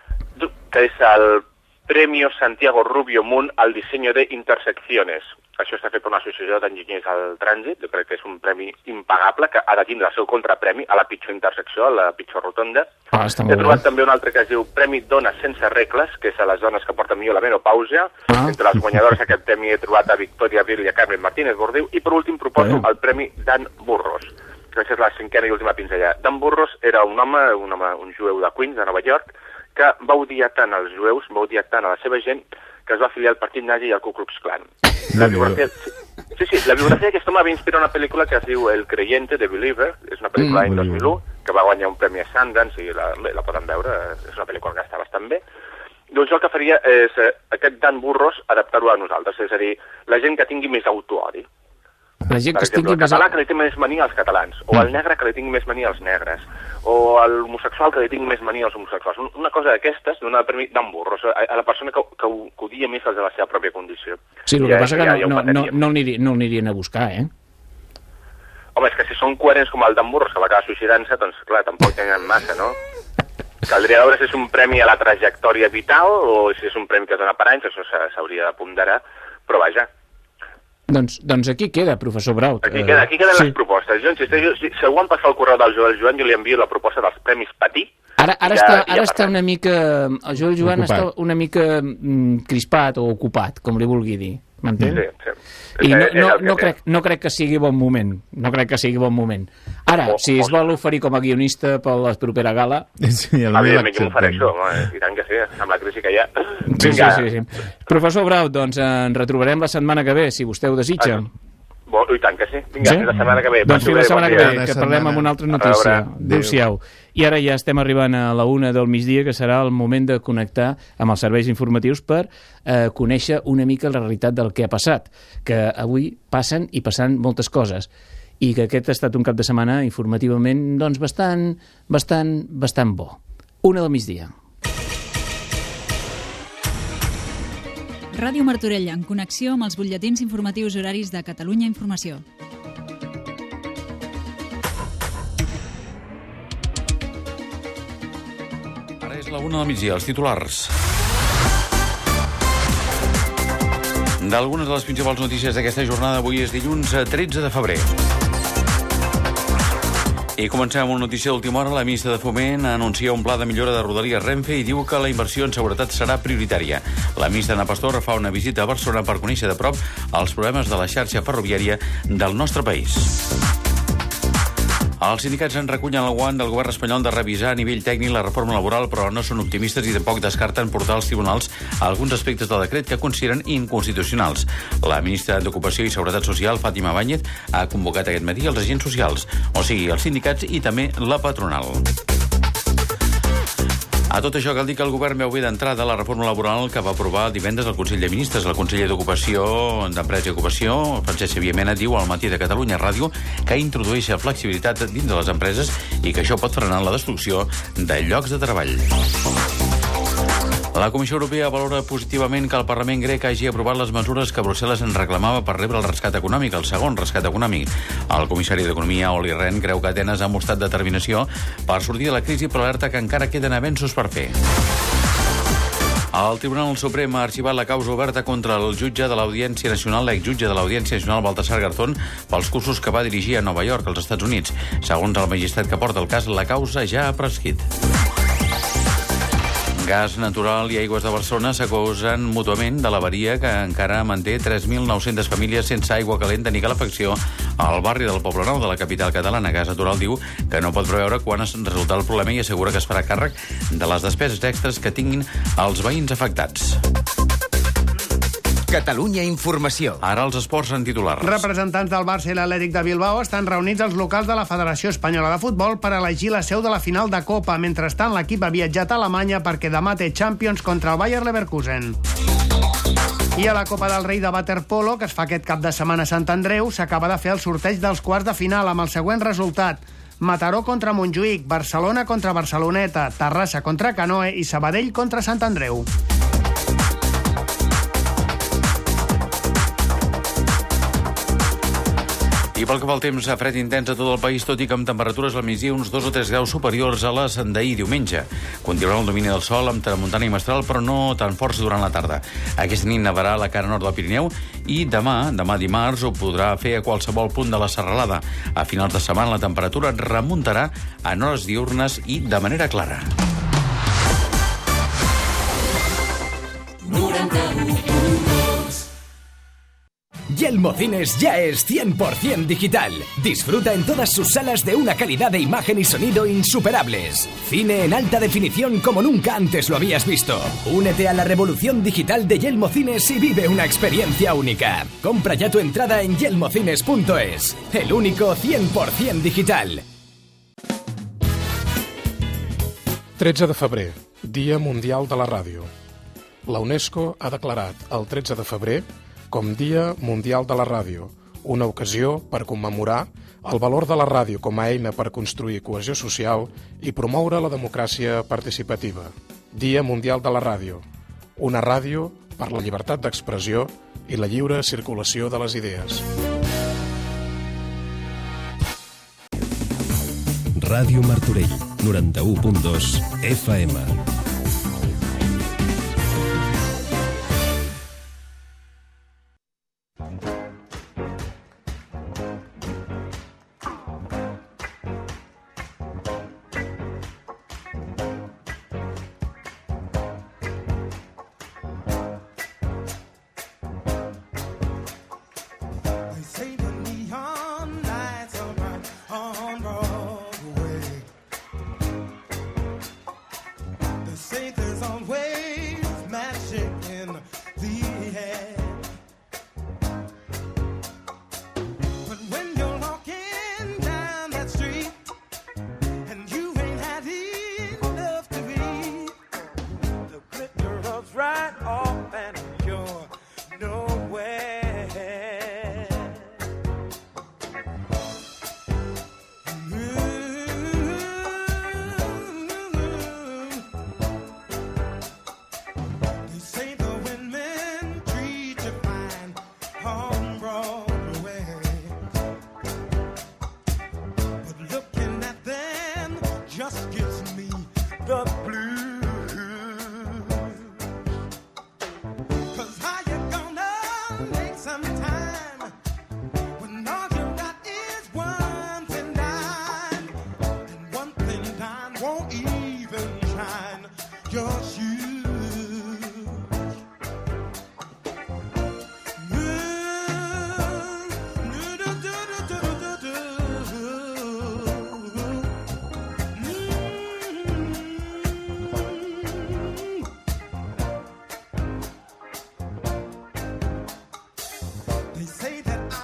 que és el Premio Santiago Rubio Munt al Diseño de Intersecciones. Això està fet per una associació d'enginyers al trànsit, jo crec que és un premi impagable, que ha de tindre el seu contrapremi a la pitjor intersecció, a la pitjor rotonda. Ah, està He molt trobat bé. també un altre que es diu Premi Dones sense regles, que és a les dones que porten millor la menopàusia. Ah. Entre les guanyadores d'aquest premi he trobat a Victoria Abril i a Carmen Martínez Bordiu. I per últim proposo Bé. el Premi Dan Burros, que és la cinquena i última pinzellada. Dan Burros era un home, un home, un jueu de Queens, de Nova York, que va odiar tant els jueus, va odiar tant a la seva gent, que es va afiliar al partit nazi i al Ku Klux Klan. La biografia, sí, sí, la biografia d'aquest home va inspirar una pel·lícula que es diu El Creyente, de Believer, és una pel·lícula Mm. l'any dos mil u, que va guanyar un premi a Sundance, i la, bé, la poden veure, és una pel·lícula que està bastant bé. Doncs jo el que faria és eh, aquest Dan Burros adaptar-ho a nosaltres, és a dir, la gent que tingui més autoodi. La gent Per que exemple, estigui el més... català que li té més mania als catalans, o el negre que li tingui més mania als negres, o l'homosexual que li tingui més mania als homosexuals. Una cosa d'aquestes, donar premi Dan Burros, a, a la persona que, que, ho- que odia més els de la seva pròpia condició. Sí, el Ja- que passa que ja- no, ja ho no, no, pateixíem. no, el niri- no el anirien a buscar, eh? Home, és que si són coherents com el Dan Burros, que va acabar suïcidant-se, doncs clar, tampoc tenen massa, no? Caldria veure si és un premi a la trajectòria vital o si és un premi que es dona per anys, això s'ha- s'hauria de ponderar, però vaja, Doncs, doncs aquí queda, professor Braut. aquí, queda, aquí queden sí. les propostes. Jo insisteixo, si, si algú em passa el correu del Joel Joan, jo li envio la proposta dels Premis Patí. Ara, ara, Ja- està, ja ara està parlem. una mica... El Joel Joan Ocupat. està una mica mm, crispat o ocupat, com li vulgui dir. M'entén? Sí, sí. I És- no, és no, el que no, té. crec, no crec que sigui bon moment. No crec que sigui bon moment. Ara, O- si es o- vol oferir com a guionista per la propera gala... Sí, el Evidentment, jo m'ofereixo, home, i tant que sí, amb la crisi que hi ha. Sí, Vinga. sí, sí, sí. Professor Braut, doncs ens retrobarem la setmana que ve, si vostè ho desitja. Bo, I tant que sí. Vinga, Sí? fins la setmana que ve. Doncs fins la Passi bé, setmana bon que dia. ve, que parlem amb una altra A notícia. veure. Adéu-siau. I ara ja estem arribant a la una del migdia, que serà el moment de connectar amb els serveis informatius per eh, conèixer una mica la realitat del que ha passat, que avui passen i passant moltes coses, i que aquest ha estat un cap de setmana informativament doncs bastant, bastant, bastant bo. Una del migdia. Ràdio Martorell, en connexió amb els butlletins informatius horaris de Catalunya Informació. Ara és la una del migdia, els titulars. D'algunes de les principals notícies d'aquesta jornada, avui és dilluns tretze de febrer. I comencem amb una notícia d'última hora. La ministra de Foment anuncia un pla de millora de Rodalies Renfe i diu que la inversió en seguretat serà prioritària. La ministra Ana Pastor fa una visita a Barcelona per conèixer de prop els problemes de la xarxa ferroviària del nostre país. Els sindicats en recullen el guant del govern espanyol de revisar a nivell tècnic la reforma laboral, però no són optimistes i tampoc descarten portar als tribunals alguns aspectes del decret que consideren inconstitucionals. La ministra d'Ocupació i Seguretat Social, Fàtima Báñez, ha convocat aquest matí els agents socials, o sigui, els sindicats i també la patronal. A tot això cal dir que el govern veu bé d'entrada la reforma laboral que va aprovar divendres el Consell de Ministres. El conseller d'Ocupació, d'Empresa i Ocupació, Francesc Xavier Mena, diu al Matí de Catalunya Ràdio que introdueix flexibilitat dins de les empreses i que això pot frenar la destrucció de llocs de treball. La Comissió Europea valora positivament que el Parlament grec hagi aprovat les mesures que Brussel·les en reclamava per rebre el rescat econòmic, el segon rescat econòmic. El comissari d'Economia, Olli Rehn, creu que Atenes ha mostrat determinació per sortir de la crisi, però alerta que encara queden avenços per fer. El Tribunal Suprem ha arxivat la causa oberta contra el jutge de l'Audiència Nacional, l'exjutge de l'Audiència Nacional, Baltasar Garzón, pels cursos que va dirigir a Nova York, als Estats Units. Segons el magistrat que porta el cas, la causa ja ha prescrit. Gas Natural i Aigües de Barcelona s'acusen mútuament de l'avaria que encara manté tres mil nou-centes famílies sense aigua calenta ni calefacció al barri del Poblenou de la capital catalana. Gas Natural diu que no pot preveure quan es resultarà el problema i assegura que es farà càrrec de les despeses extres que tinguin els veïns afectats. Catalunya Informació. Ara els esports en titular. Representants del Barça i l'Atlètic de Bilbao estan reunits als locals de la Federació Espanyola de Futbol per elegir la seu de la final de Copa. Mentrestant, l'equip ha viatjat a Alemanya perquè demà té Champions contra el Bayer Leverkusen. I a la Copa del Rei de Waterpolo, que es fa aquest cap de setmana a Sant Andreu, s'acaba de fer el sorteig dels quarts de final amb el següent resultat: Mataró contra Montjuïc, Barcelona contra Barceloneta, Terrassa contra Canoe i Sabadell contra Sant Andreu. I pel que fa al temps, fred intens a tot el país, tot i que amb temperatures al migdia uns dos o tres graus superiors a les d'ahir diumenge. Continuarà el domini del sol amb tramuntana i mestral, però no tan forts durant la tarda. Aquesta nit nevarà a la cara nord del Pirineu i demà, demà dimarts, ho podrà fer a qualsevol punt de la serralada. A finals de setmana la temperatura remuntarà en hores diurnes i de manera clara. Yelmo Cines ya es cien por ciento digital. Disfruta en todas sus salas de una calidad de imagen y sonido insuperables. Cine en alta definición como nunca antes lo habías visto. Únete a la revolución digital de Yelmo Cines y vive una experiencia única. Compra ya tu entrada en yelmo cines punto es. El único cien por ciento digital. tretze de febrer, Dia Mundial de la Ràdio. La UNESCO ha declarat el tretze de febrer com Dia Mundial de la Ràdio, una ocasió per commemorar el valor de la ràdio com a eina per construir cohesió social i promoure la democràcia participativa. Dia Mundial de la Ràdio, una ràdio per la llibertat d'expressió i la lliure circulació de les idees. Ràdio Martorell, noranta-u punt dos F M.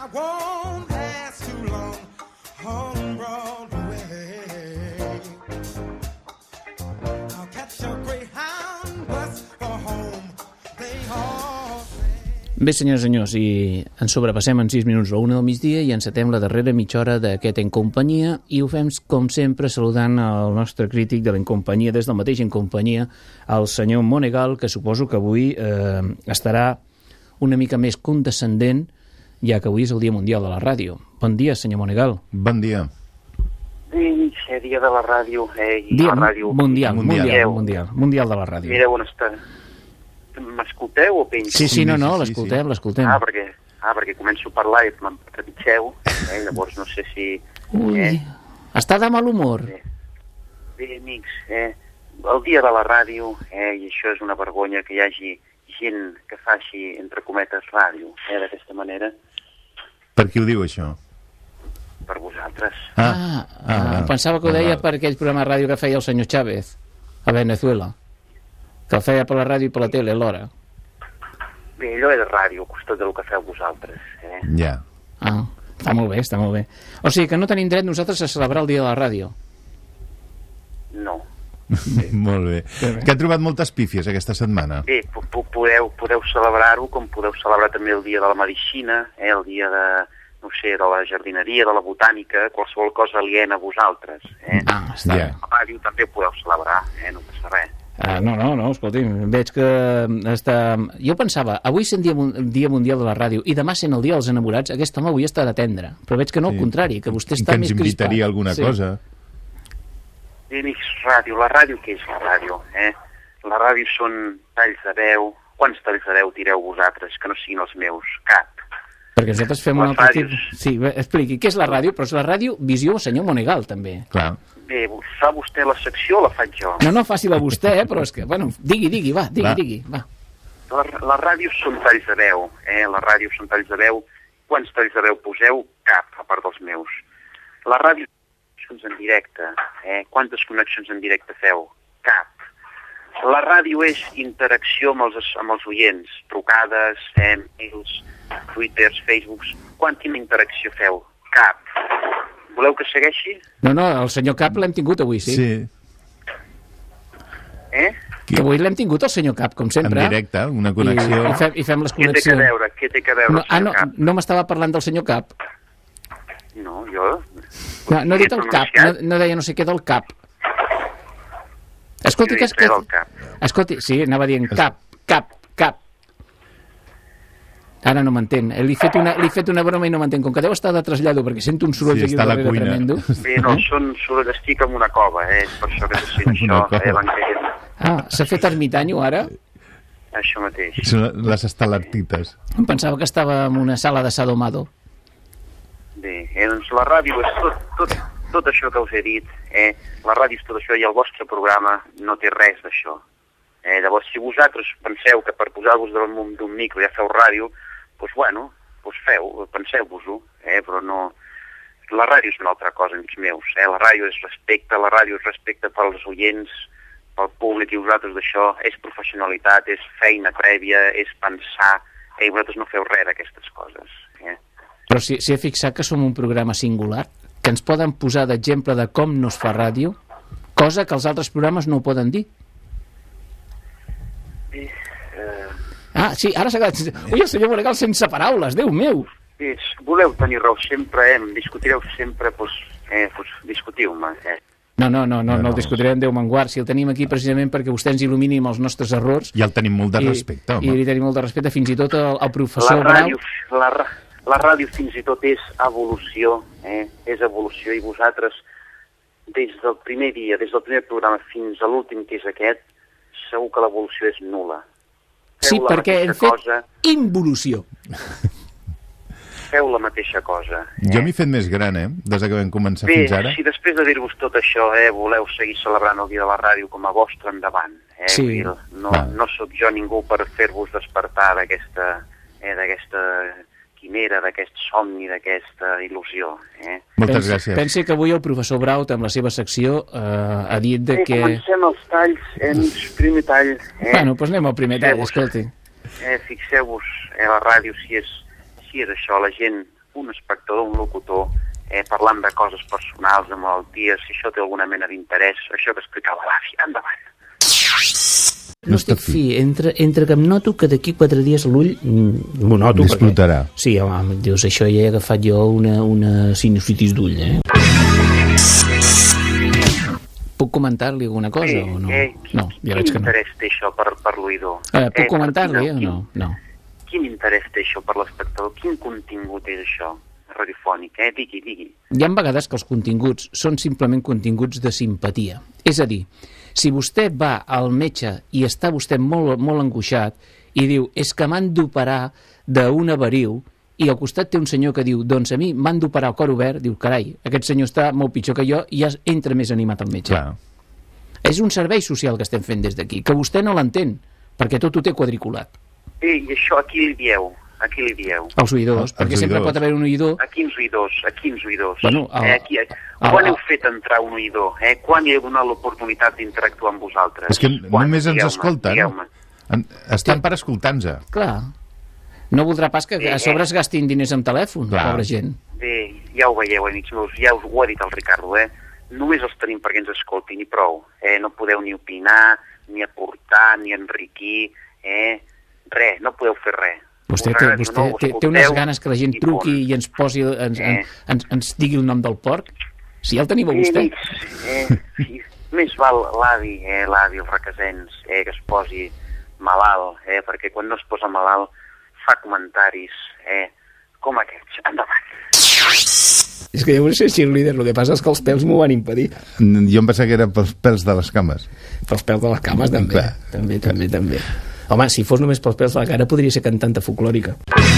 won't last too long on Broadway. I'll catch a Greyhound bus for home. They all Bé, senyors i senyors, i ens sobrepassem en sis minuts a la una del migdia i encetem la darrera mitja hora d'aquest En Companyia i ho fem, com sempre, saludant el nostre crític de l'En Companyia, des del mateix En Companyia, el senyor Monegal, que suposo que avui eh, estarà una mica més condescendent, ja que avui és el Dia Mundial de la Ràdio. Bon dia, senyor Monegal. Bon dia. Sí, sí, dia de la ràdio. Eh, i Dia la ràdio. mundial, mundial, Mireu, mundial, mundial de la ràdio. Mireu on està. M'escolteu o penso? Sí, sí, no, no, l'escoltem, l'escoltem. Ah, perquè, ah, perquè començo a parlar i me'n trepitgeu, eh, llavors no sé si... Ui, eh, està de mal humor. Bé, bé amics, eh, el dia de la ràdio, eh, i això és una vergonya que hi hagi gent que faci, entre cometes, ràdio, eh, d'aquesta manera, Per qui ho diu, això? per vosaltres. Ah, ah, ah, pensava que ho deia per aquell programa de ràdio que feia el senyor Chávez a Venezuela, que el feia per la ràdio i per la tele alhora. Bé, allò és ràdio, al costat del que feu vosaltres, eh. Ja. Ah, està molt bé, està molt bé. O sigui que no tenim dret nosaltres a celebrar el dia de la ràdio. No. Molt bé. Que ha trobat moltes pífies aquesta setmana. Bé, podeu, podeu celebrar-ho com podeu celebrar també el dia de la medicina, eh, el dia de, no sé, de la jardineria, de la botànica, qualsevol cosa aliena a vosaltres. Eh? Ah, està bé. A ràdio també podeu celebrar, eh, no passa res. Ah, no, no, no, escolti'm, veig que està... Jo pensava, avui sent dia, dia mundial de la ràdio i demà sent el dia dels enamorats, aquest home avui està de tendre, però veig que no, sí. Al contrari, que vostè està que més crispat. Que ens invitaria crispat. alguna sí. cosa. Bé, amics, ràdio, la ràdio què és la ràdio? Eh? La ràdio són talls de veu. Quants talls de veu tireu vosaltres que no siguin els meus? Cap. Perquè nosaltres fem un altre tipus... Sí, bé, expliqui, què és la ràdio? Però és la ràdio visió senyor Monegal, també. Clar. Bé, fa vostè la secció o la faig jo? No, no, faci-la vostè, eh? Però és que, bueno, digui, digui, va, digui, va. digui, va. La, la ràdio són talls de veu, eh? La ràdio són talls de veu. Quants talls de veu poseu? Cap, a part dels meus. La ràdio són en directe, eh? Quantes connexions en directe feu? Cap. La ràdio és interacció amb els, amb els oients, trucades, eh? mails, twitters, facebooks. Quantina interacció feu? Cap. Voleu que segueixi? No, no, el senyor Cap l'hem tingut avui, sí. Sí. Eh? Que avui l'hem tingut el senyor Cap, com sempre. En directe, una connexió. I, i, fem, i fem les Què té connexions. que veure? Què té que veure no, el senyor ah, no, Cap? no m'estava parlant del senyor Cap. No, jo... No, no he dit el Cap, no, no deia no sé què del Cap. Escolti, que és que... Escolti, sí, anava dient Cap, Cap, Cap. Ara no m'entén. Li he fet una, li he fet una broma i no m'entén. Com que deu estar de trasllado perquè sento un soroll sí, aquí darrere tremendo. Bé, no, eh? són soroll, estic en una cova, eh? És per això que estic sent això. Eh, banquet. Ah, s'ha fet ermitanyo ara? Això mateix. Són les estalactites. Em pensava que estava en una sala de Sadomado. Bé, eh, doncs la ràdio és tot, tot, tot això que us he dit. Eh? La ràdio és tot això i el vostre programa no té res d'això. Eh? Llavors, si vosaltres penseu que per posar-vos damunt d'un micro ja feu ràdio, doncs bueno, doncs feu, penseu-vos-ho, eh? Però no... La ràdio és una altra cosa, amics meus, eh? La ràdio és respecte, la ràdio és respecte pels oients, pel públic i vosaltres d'això, és professionalitat, és feina prèvia, és pensar, eh? I vosaltres no feu res d'aquestes coses, eh? Però si, si he fixat que som un programa singular, que ens poden posar d'exemple de com no es fa ràdio, cosa que els altres programes no ho poden dir. Bé, eh... Ah, sí, ara s'ha quedat... Ui, el senyor Monegal sense paraules, Déu meu! Bé, voleu tenir raó sempre, eh? Em discutireu sempre, doncs, eh, doncs discutiu-me, eh? No, no, no, no, no el discutirem, Déu me'n guard. Si el tenim aquí precisament perquè vostè ens il·lumini amb els nostres errors. I el tenim molt de respecte, home. I li tenim molt de respecte, fins i tot el, el professor la ràdio, Brau... La, la ràdio fins i tot és evolució, eh? És evolució, i vosaltres, des del primer dia, des del primer programa fins a l'últim, que és aquest, segur que l'evolució és nul·la. Sí, perquè hem fet cosa, involució. Feu la mateixa cosa. Eh? Jo m'he fet més gran, eh? Des que vam començar Bé, fins ara. Si després de dir-vos tot això, eh, voleu seguir celebrant el dia de la ràdio com a vostre, endavant. Eh? Sí. No, no sóc jo ningú per fer-vos despertar d'aquesta eh, d'aquesta quimera, d'aquest somni, d'aquesta il·lusió. Eh? Moltes pensi, gràcies. Pensi que avui el professor Braut, amb la seva secció, eh, ha dit de eh, que... Comencem els talls, eh, primer tall. Eh? Bueno, doncs anem al primer tall, escolti. Eh, fixeu-vos, eh, la ràdio, si és, si és això, la gent un espectador, un locutor, eh, parlant de coses personals, de malalties, si això té alguna mena d'interès, això que explicava l'avi, endavant. No estic fi, entre, entre que em noto que d'aquí quatre dies l'ull m'ho noto. Explotarà. Perquè, sí, home, dius, això ja he agafat jo una, una sinusitis d'ull, eh? Puc comentar-li alguna cosa eh, o no? Eh, no, ja veig que no. Quin interès té això per, per l'oïdor? Eh, puc eh, comentar-li quin, o no? No. Quin interès té això per l'espectador? Quin contingut és això radiofònic? Eh? Digui, digui. Hi ha vegades que els continguts són simplement continguts de simpatia. És a dir, si vostè va al metge i està vostè molt, molt angoixat i diu, és que m'han d'operar d'un avariu, i al costat té un senyor que diu, doncs a mi m'han d'operar el cor obert, diu, carai, aquest senyor està molt pitjor que jo i ja entra més animat al metge. Clar. És un servei social que estem fent des d'aquí, que vostè no l'entén, perquè tot ho té quadriculat. Eh, I això a qui li dieu? A qui li dieu? Els oïdors, perquè Els sempre oïdors. pot haver un oïdor. A quins oïdors? A quins oïdors? Bueno, el- eh, aquí, el- quan el- heu fet entrar un oïdor? Eh? Quan li heu donat l'oportunitat d'interactuar amb vosaltres? És que Quan? només ens Digueu-me, escolten. digueu-me. En- Estan per escoltar-nos. Clar. No voldrà pas que a sobre es gastin diners amb telèfon, Clar. pobra gent. Bé, ja ho veieu, amics meus, ja us ho ha dit el Ricardo, eh? Només els tenim perquè ens escoltin i prou. Eh? No podeu ni opinar, ni aportar, ni enriquir, eh? Res, no podeu fer res. Vostè, Us té, agradi o vostè no, té, ho té unes escolteu ganes que la gent i truqui punt. i ens posi, ens, Eh. ens, ens, ens digui el nom del porc. Si ja el tenim a Eh, vostè. amics, eh, sí, més val l'avi, eh, l'avi, els requesens, eh, que es posi malalt, eh, perquè quan no es posa malalt fa comentaris, eh, com aquests. Endavant. És que jo vull ser cheerleader, el que passa és que els pèls m'ho van impedir. Jo em pensava que era pels pèls de les cames. Pels pèls de les cames, també. Clar. També, també, també. Home, si fos només pels pèls de la cara, podria ser cantanta folclòrica.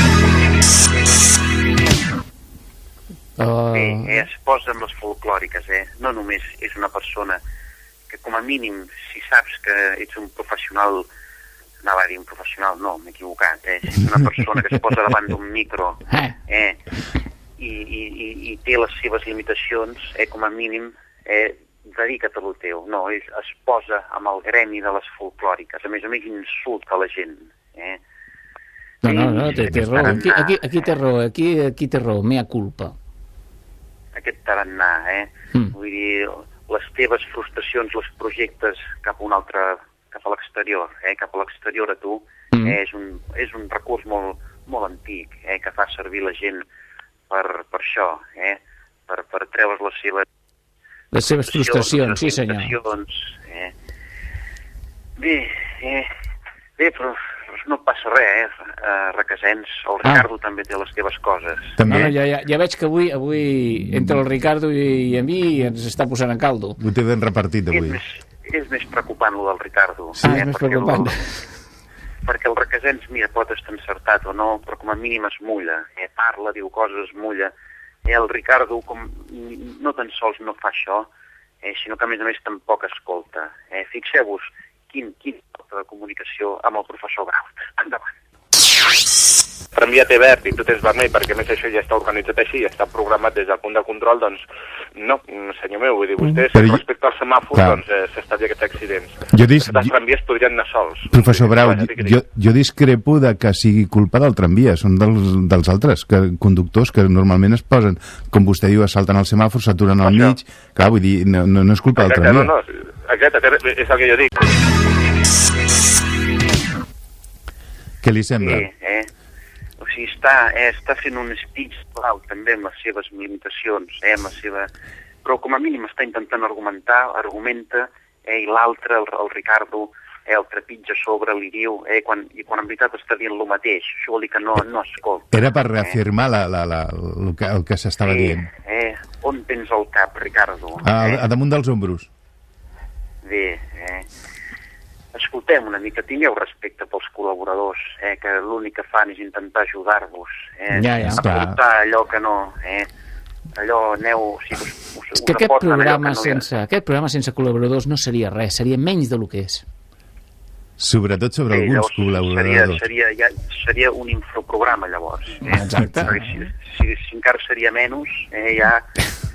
Uh... Bé, eh, es posa amb les folclòriques, eh? No només és una persona que, com a mínim, si saps que ets un professional, anava a dir un professional, no, m'he equivocat, eh? Si ets una persona que es posa davant d'un micro, eh? I, i, i, i té les seves limitacions, eh? Com a mínim, eh? Dedica't a lo teu. No, és, es posa amb el gremi de les folclòriques. A més a més, insulta la gent, eh? No, no, no, té, té raó. Aquí, aquí, aquí té raó, aquí, aquí té raó, mea culpa. Aquest tarannà, eh? Mm. Vull dir, les teves frustracions les projectes cap a un altre, cap a l'exterior, eh? Cap a l'exterior a tu, Mm. eh? és, un, és un recurs molt, molt antic, eh? Que fa servir la gent per, per això, eh? Per, per treure's les seves Les seves frustracions, sí les senyor. limitacions, eh? Bé, eh? Bé, però no passa res, eh? Uh, Requesens, el Ricardo ah. també té les teves coses. No, no, ja, ja, ja veig que avui, avui entre el Ricardo i, i a mi ens està posant en caldo. Ho té ben repartit És avui. més, és més preocupant, el del Ricardo. Sí, és més perquè preocupant. El, perquè el Requesens, mira, pot estar encertat o no, però com a mínim es mulla. Eh? Parla, diu coses, es mulla. Eh? El Ricardo, com, no tan sols no fa això, eh? sinó que a més a més tampoc escolta. Eh? Fixeu-vos quin, quin falta de comunicació amb el professor Graut. Endavant. Per enviar té verd i tot és vermell, perquè a més això ja està organitzat així, ja està programat des del punt de control, doncs no, senyor meu, vull dir, vostè Però jo- respecte al semàfor, Clar. doncs eh, s'estalvia aquests accidents. Jo dis- Els tramvies podrien anar sols. Professor Brau, Bueno, digui, jo, jo discrepo de que sigui culpa del tramvia, són dels, dels altres, que conductors que normalment es posen, com vostè diu, es salten al semàfor, s'aturen al mig, clar, vull dir, no, no, no és culpa del Exacte, no, tramvia. no, exacte, té- és el que jo dic. Què li sembla? Sí, eh? O sigui, està, eh, està fent un speech clau també amb les seves limitacions, eh, amb la seva... però com a mínim està intentant argumentar, argumenta, eh, i l'altre, el, el Ricardo, eh, el trepitja a sobre, li diu, eh, quan, i quan en veritat està dient el mateix, això vol dir que no, no escolta. Era per reafirmar la, la, la, el que, el que s'estava dient. Eh, on tens el cap, Ricardo? A, Eh? a damunt dels ombros. Bé, eh, escoltem una mica, tingueu respecte pels col·laboradors, eh, que l'únic que fan és intentar ajudar-vos, eh, Ja, ja. aportar allò que no, eh, allò aneu... O sigui, us, us, És que us aquest aporten allò programa, que no- sense, aquest programa sense col·laboradors no seria res, seria menys del que és. Sobretot sobre Sí, alguns llavors seria, col·laboradors. seria, ja, seria un infoprograma, llavors. Eh? Exacte. Perquè si, si, si encara seria menys, eh, ja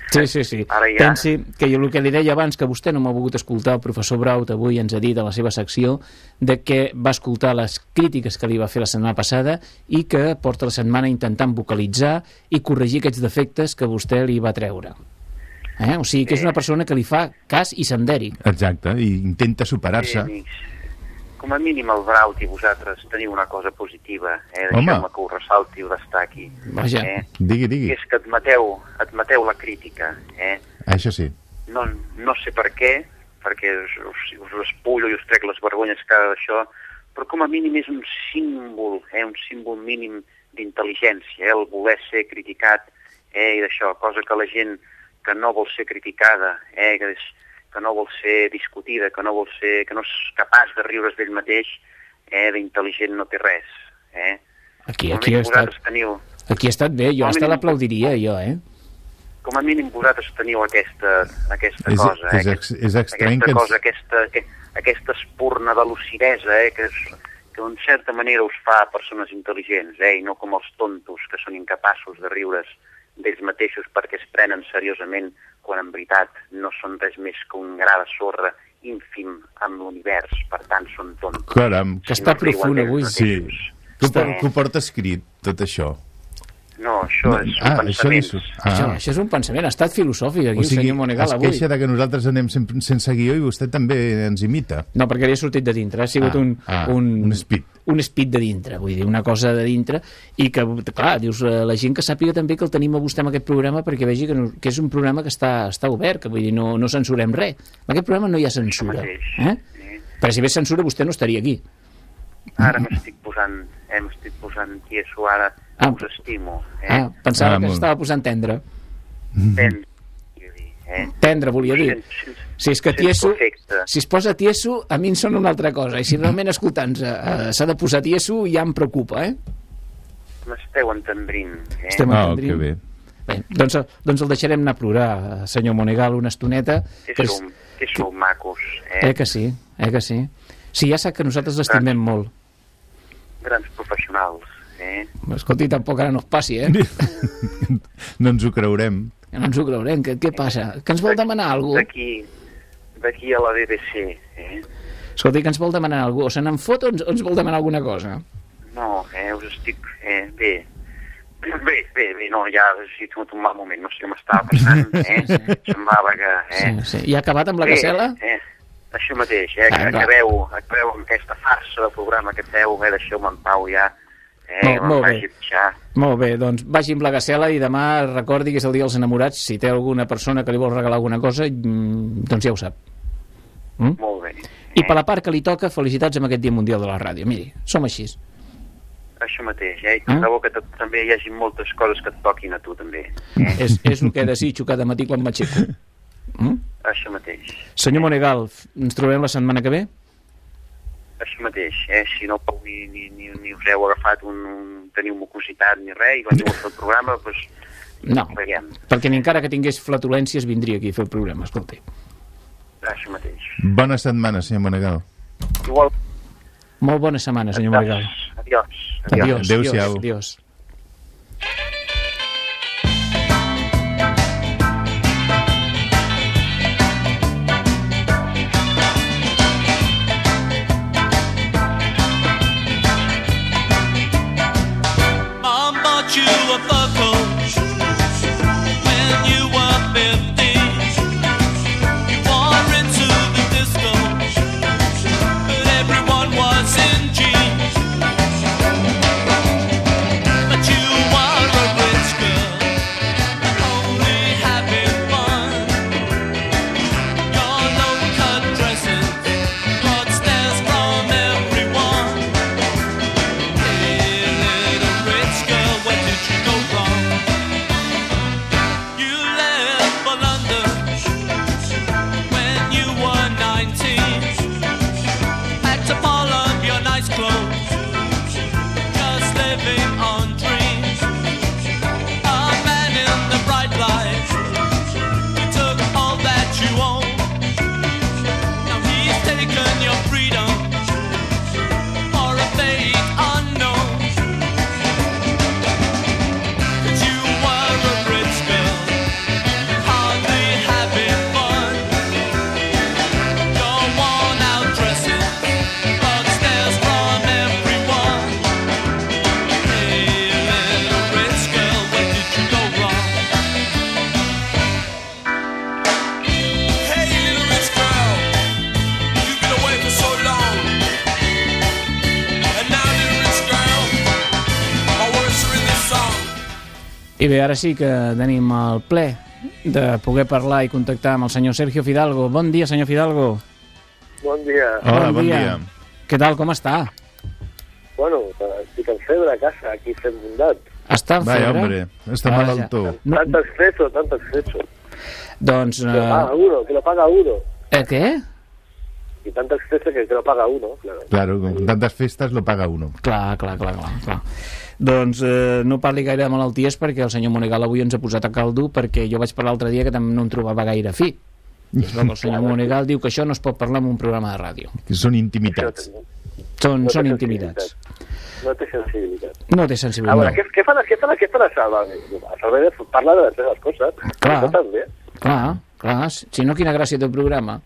Sí, sí, sí. Ara ja... Pensi que jo el que li deia abans, que vostè no m'ha volgut escoltar, el professor Braut avui ens ha dit a la seva secció de que va escoltar les crítiques que li va fer la setmana passada i que porta la setmana intentant vocalitzar i corregir aquests defectes que vostè li va treure. Eh? O sigui que és una persona que li fa cas i s'enderi. Exacte, i intenta superar-se. Sí, com a mínim el Braut i vosaltres teniu una cosa positiva, eh? Deixeu-me que ho ressalti i ho destaqui. Vaja, eh? digui, digui. És que admeteu, admeteu la crítica. Eh? Això sí. No, no sé per què, perquè us, us, us espullo i us trec les vergonyes cada d'això, però com a mínim és un símbol, eh? Un símbol mínim d'intel·ligència, eh? El voler ser criticat, eh? I d'això, cosa que la gent que no vol ser criticada, eh? que és que no vol ser discutida, que no vol ser, que no és capaç de riure's d'ell mateix, eh, d'intel·ligent no té res. Eh? Aquí, aquí, ha estat, teniu, aquí ha estat bé, jo hasta l'aplaudiria, jo, eh? Com a mínim vosaltres teniu aquesta, aquesta és, cosa, eh? És, ex, és estrany aquesta que... cosa, aquesta, aquesta espurna de lucidesa, eh? Que, és, que en certa manera us fa persones intel·ligents, eh? I no com els tontos que són incapaços de riure's d'ells mateixos perquè es prenen seriosament quan en veritat no són res més que un gra de sorra ínfim amb l'univers, per tant són tontos. Caram, que està profund avui. Sí, que ho, que ho porta escrit, tot això. No, això no, és un ah, pensament. Això, ah. això, això és un pensament, ha estat filosòfic aquí, o sigui, el senyor Monegal, avui. Es queixa de que nosaltres anem sense guió i vostè també ens imita. No, perquè li ha sortit de dintre, ha sigut ah, un, ah, un, un speed. Un speed de dintre, vull dir, una cosa de dintre, i que, clar, dius, la gent que sàpiga també que el tenim a vostè en aquest programa perquè vegi que, no, que és un programa que està, està obert, que vull dir, no, no censurem res. En aquest programa no hi ha censura. Eh? Perquè si ves censura vostè no estaria aquí. Ara m'estic posant, eh, m'estic posant tieso, ara ah. us estimo. Eh? Ah, pensava ah, que s'estava posant tendre. Tendre, eh? Tendre, volia dir. Si és que tieso, si es posa tieso, a mi em sona una altra cosa. I si realment escoltant eh, s'ha de posar tieso, ja em preocupa, eh? M'esteu entendrint, eh? Estem entendrint. Oh, que bé. Bé, doncs, doncs el deixarem anar a plorar, senyor Monegal, una estoneta. Que, que, som, que sou macos, eh? Eh que sí, eh que sí. Sí, ja sap que nosaltres l'estimem molt. Grans professionals, eh? Escolti, tampoc ara no es passi, eh? No ens ho creurem. No ens ho creurem. Què, què passa? Que ens vol demanar alguna cosa? D'aquí d'aquí a la B B C, eh? Escolti, que ens vol demanar alguna cosa? O se n'en fot o ens, o ens vol demanar alguna cosa? No, eh, us estic... Eh, bé, bé, bé, bé, no, ja he tingut un mal moment, no sé què m'estava passant, eh? Semblava que... Eh? Sí, sí. I ha acabat amb la gacela? Eh, això mateix, eh? Que ah, acabeu, acabeu amb aquesta farsa de programa que feu, eh? Deixeu-me en pau ja. Eh, molt, molt bé. Pitjar. Molt bé, doncs vagi amb la gacela i demà recordi que és el dia dels enamorats. Si té alguna persona que li vol regalar alguna cosa, doncs ja ho sap. Mm? Molt bé. I per la part que li toca, felicitats amb aquest Dia Mundial de la Ràdio. Miri, som així. Això mateix, eh? I mm? que també hi hagi moltes coses que et toquin a tu, també. Eh? és, és el que desitjo cada matí quan m'aixeco. Mm? Això mateix. Senyor Monegal, ens trobem la setmana que ve? Això mateix, eh? Si no ni, ni, ni, ni us heu agafat un, un teniu mucositat ni res i veniu a fer el programa, doncs... No, veiem. Perquè ni encara que tingués flatulències vindria aquí a fer el programa, escolti. Això mateix. Bona setmana, senyor Monegal. Igual. Molt bona setmana, senyor Monegal. Adiós. Adiós. Adéu-siau. Adiós. Mom bought you a fur coat when you were fifteen. You wore it to the disco, but everyone was in jeans. But you were a rich girl, only having fun. Your low-cut dresses brought stares from everyone. Hey, little rich girl, where did you go wrong? I bé, ara sí que tenim el ple de poder parlar i contactar amb el senyor Sergio Fidalgo. Bon dia, senyor Fidalgo. Bon dia. Hola, bon, bon dia. dia. Què tal, com està? Bueno, estic en febre a casa, aquí fent bondat. Està en febre? Vaya, hombre, està ah, malaltó. No. Tanto exceso, tanto exceso. Doncs... Que lo paga uno, que lo paga uno. ¿Eh, qué? Y tanto exceso que, que lo paga uno, claro. Claro, con tantes festes lo paga uno. Clar, clar, clar, clar. clar. Doncs eh, no parli gaire de malalties perquè el senyor Monegal avui ens ha posat a caldo, perquè jo vaig parlar l'altre dia que també no em trobava gaire fi. I és el senyor Monegal diu que això no es pot parlar en un programa de ràdio. Que són intimitats. Són, no són intimitats. No té sensibilitat. No té sensibilitat. Ah, bueno, què, què fan, què fan, què fan a Salvador? A Salvador parla de les seves coses. Clar, també. clar, clar. Si no, quina gràcia té el programa.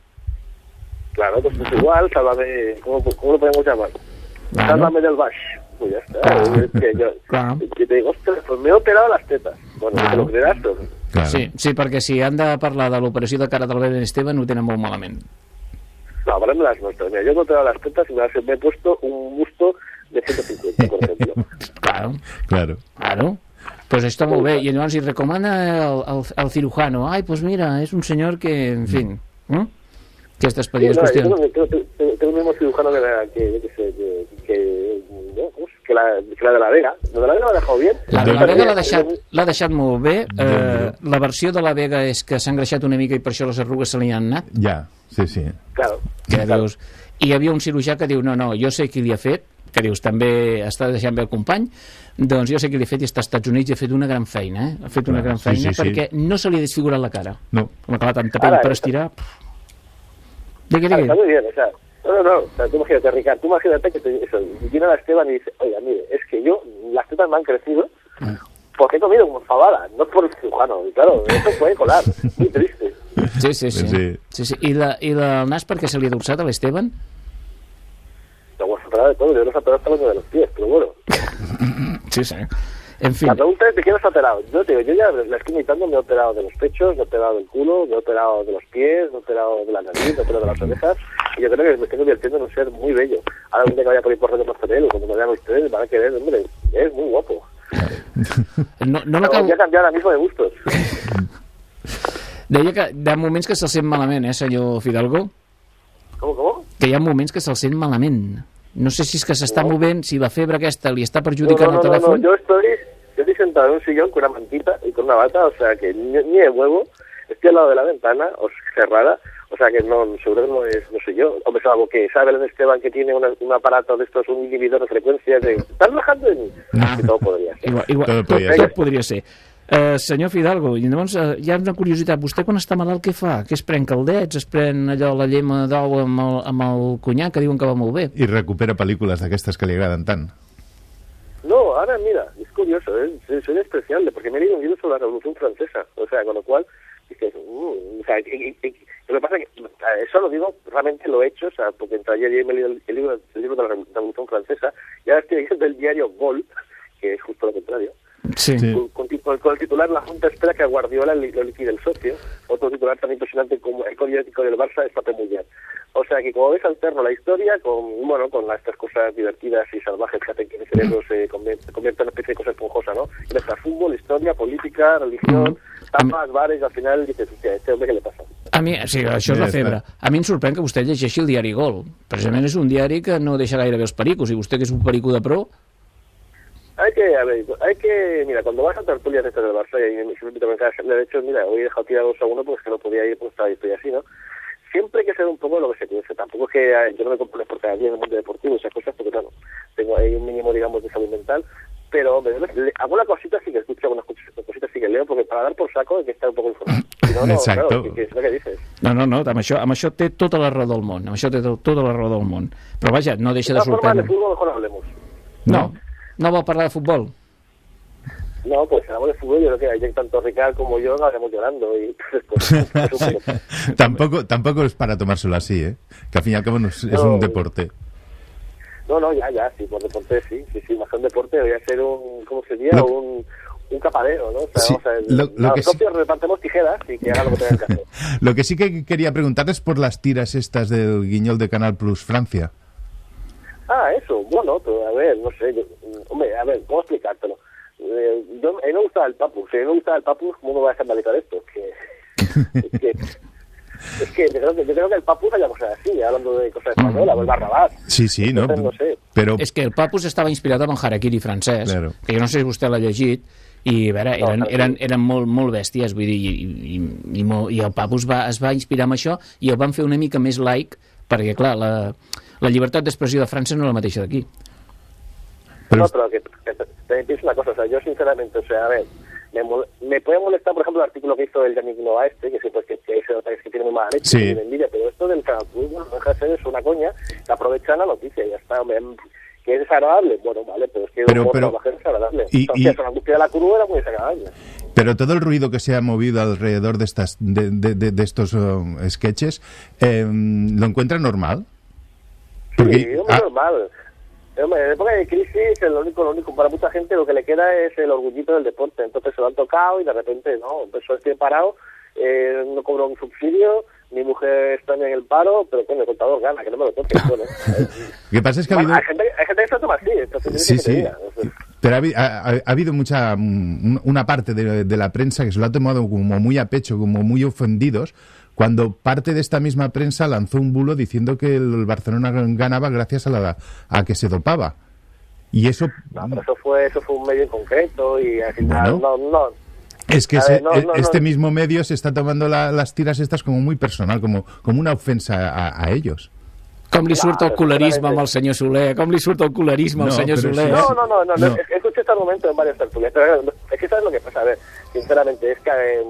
Claro, pues es igual, Sálvame, ¿cómo, cómo lo podemos llamar? Claro. Sálvame del Bash. Pues ya está. Claro. Es que yo, claro. Y te digo, ostras, pues me he operado las tetas. Bueno, claro. ¿Te lo creerás? Pero... Claro. Sí, sí, perquè si han de parlar de l'operació de cara del bebé Esteban ho tenen molt malament. No, hablando de las nuestras. Mira, yo he operado las tetas y me, me he puesto un busto de ciento cincuenta, por ejemplo. Claro. Claro. Claro. Pues esto muy bien. Y llavors hi recomana el, el, el cirujano. Ay, pues mira, es un señor que, en fin... ¿eh? Aquestes petites sí, no, qüestions. Tengo, tengo, tengo, tengo un mismo cirujano que, que, que, que, que, no, que, la, que la de la Vega. La de la Vega l'ha deixat bien. La de la Vega l'ha deixat, l'ha deixat molt bé. Eh, la versió de la Vega és que s'ha engreixat una mica i per això les arrugues se li han anat. Ja, sí, sí. Claro. Que dius, i hi havia un cirurgià que diu, no, no, jo sé qui li ha fet, que dius, també està deixant bé el company, doncs jo sé qui li ha fet i està als Estats Units i ha fet una gran feina, eh? Ha fet una Clar, gran feina sí, sí, perquè sí. no se li ha desfigurat la cara. No. Com que tanta pell per estirar... ¿De qué, de qué? Está muy bien, o sea, no, no, no, o sea, tú imagínate, Ricardo, tú imagínate que te, eso, viene a Esteban y dice, oiga, mire, es que yo, las tetas me han crecido porque he comido como fabada, no por el cirujano, y claro, eso puede colar, muy triste. Sí, sí, sí. sí. sí, sí. I, la, I la, el nas per què se li ha dorsat a l'Esteban? No, bueno, se ha de todo, yo no se ha operado hasta los de los pies, pero bueno. Sí, sí. En fin. La pregunta es de quién has operado. Yo te digo, yo ya la estoy imitando, me he operado de los pechos, me he operado del culo, me he operado de los pies, me he operado de la nariz, me he operado de las orejas, y yo creo que me estoy convirtiendo en un ser muy bello. Ahora un día que vaya por ir por Radio Martorell, o como me vean ustedes, van a querer, hombre, es muy guapo. No, no l'acabo... Voy a canviar ahora mismo de gustos. Deia que hi ha moments que se'l sent malament, eh, senyor Fidalgo? Com, com? Que hi ha moments que se'l sent malament. No sé si és que s'està no. movent, si la febre aquesta li està perjudicant no, no, el telèfon. No, no, yo estoy, yo estoy sentado en un sillón con una mantita y con una bata, o sea que ni, ni de huevo, estoy al lado de la ventana, o cerrada, o sea que no, seguro que no es, no soy yo. Hombre, salvo que sabe el Esteban que tiene una, un aparato de estos, un inhibidor de frecuencias, de, ¿estás relajando en mí? Ah. Que todo podría ser. Igual, igual, tot, podria tot, tot podria ser. Uh, senyor Fidalgo, i llavors uh, hi ha una curiositat. Vostè quan està malalt què fa? Què es pren caldets? Es pren allò la llema d'ou amb, el, amb el conyac, que diuen que va molt bé? I recupera pel·lícules d'aquestes que li agraden tant. No, ahora mira, es curioso, ¿eh? Soy despreciable, porque me he leído un libro sobre la Revolución Francesa, o sea, con lo cual, dices, uh, o sea, y, y, y, lo que pasa es que, eso lo digo, realmente lo he hecho, o sea, porque entre ayer me he leído el libro, el libro de la Revolución Francesa, y ahora estoy leyendo el diario Gol, que es justo lo contrario. Sí. Sí. Con, con, con el titular La Junta espera que a Guardiola lo liquide el socio. Otro titular tan impresionante como El código ético del Barça es papel mundial. O sea que como ves alterno la historia con, bueno, con estas cosas divertidas y salvajes que hacen que mi cerebro se convierta, se convierta en una especie de cosa esponjosa, ¿no? Y mezcla fútbol, historia, política, religión, tapas, bares, al final dices, hostia, ¿este hombre qué le pasa? A mi, sí, això és la febre. A mi em sorprèn que vostè llegeixi el diari Gol. Precisament és un diari que no deixa gaire bé els pericos, i vostè que és un perico de pro... Hay que, a ver, hay que, mira, cuando vas a tertulias estas del Barça, y me siempre me casa, de hecho, mira, hoy he dejado tirar dos a uno porque es que no podía ir, pues estaba estoy así, ¿no? Siempre hay que ser un poco lo que se piense. Tampoco es que yo no me compro por cada día en el mundo deportivo y esas cosas, porque claro, tengo ahí un mínimo, digamos, de salud mental, pero hombre, alguna cosita sí que escucho, algunas cositas sí que leo, porque para dar por saco hay que estar un poco informado. Si no, no, Exacto. Claro, que, que és el que dices. No, no, no, amb això, amb això té tota la raó del món, amb això té tota la raó del món. Però vaja, no deixa de sorprendre. De fútbol mejor hablemos. No, no vol parlar de futbol. No, pues si hablamos de fútbol, yo creo que hay tanto Ricard como yo acabamos llorando. Y, pues, pues, sí. tampoco, tampoco es para tomárselo así, ¿eh? Que al fin y al cabo no es, no, es un deporte. No, no, ya, ya, sí, por deporte sí, sí, sí, más que un deporte, voy a ser un, ¿cómo sería? Lo... Un, un capadero, ¿no? O sea, sí, vamos a ver, lo, lo los propios sí... repartemos tijeras y que hagan lo que tengan que hacer. Lo que sí que quería preguntar es por las tiras estas del guiñol de Canal Plus Francia. Ah, eso, bueno, pero a ver, no sé, yo, hombre, a ver, ¿cómo explicártelo? eh, yo, a mí me gustaba el Papus, si a mí me gustaba el Papus, ¿cómo no voy a escandalizar esto? Que, es que, es que yo, creo que yo creo que el Papus haya cosas así, hablando de cosas españolas, o el Barrabás. Sí, sí, no, Entonces, no sé. però... És que el Papus estava inspirat en el harakiri francès, Claro. que jo no sé si vostè l'ha llegit, i a veure, No, eren, no. eren, eren molt, molt bèsties, vull dir, i, i, i, molt, i el Papus va, es va inspirar en això i el van fer una mica més laic, perquè, clar, la, la llibertat d'expressió de França no és la mateixa d'aquí. No, pero que, que, que también pienso una cosa, o sea, yo sinceramente, o sea, a ver, me, mol- me puede molestar, por ejemplo, el artículo que hizo el Yannick Noah este, que sí, pues que, que ahí se nota que es que tiene muy mala leche, Sí. y me envidia, pero esto del Canal Plus, bueno, no deja de ser eso, una coña, que aprovechan la noticia y ya está, hombre, que es desagradable, bueno, vale, pero es que Pero- el humor pero- de la mujer es desagradable. y- Entonces, y- la angustia de la cruz era muy desagradable. Pero todo el ruido que se ha movido alrededor de estas de, de, de, de estos um, sketches, eh, ¿lo encuentra normal? Porque, Sí, hombre, ah, normal. Hombre, en época de crisis, lo único, lo único, para mucha gente lo que le queda es el orgullito del deporte. Entonces se lo han tocado y de repente, no, pues estoy parado, eh, no cobro un subsidio, mi mujer está en el paro, pero coño, el contador gana, que no me lo toque. Bueno, lo que pasa es que ha bueno, habido... hay, gente, hay gente que se lo toma así, entonces Sí, ¿qué te sí. diga? O sea, Pero ha, habi- ha- ha- ha habido mucha mm, una parte de, de la prensa que se lo ha tomado como muy a pecho, como muy ofendidos, cuando parte de esta misma prensa lanzó un bulo diciendo que el Barcelona ganaba gracias a la a que se dopaba. Y eso no, pero eso fue, eso fue un medio en concreto y al final, Bueno. no, no. es que A se- ver, no, e- no, este no. mismo medio se está tomando la- las tiras estas como muy personal, como, como una ofensa a, a ellos. Com li surt el Claro, cularisme amb seguramente. el senyor Soler? Com li surt el cularisme al No, senyor pero Soler? sí. No, no, no, no, No. no. es- Escuché este argumento en varias tertulias. Pero es que sabes lo que pasa, a ver, sinceramente, es que eh,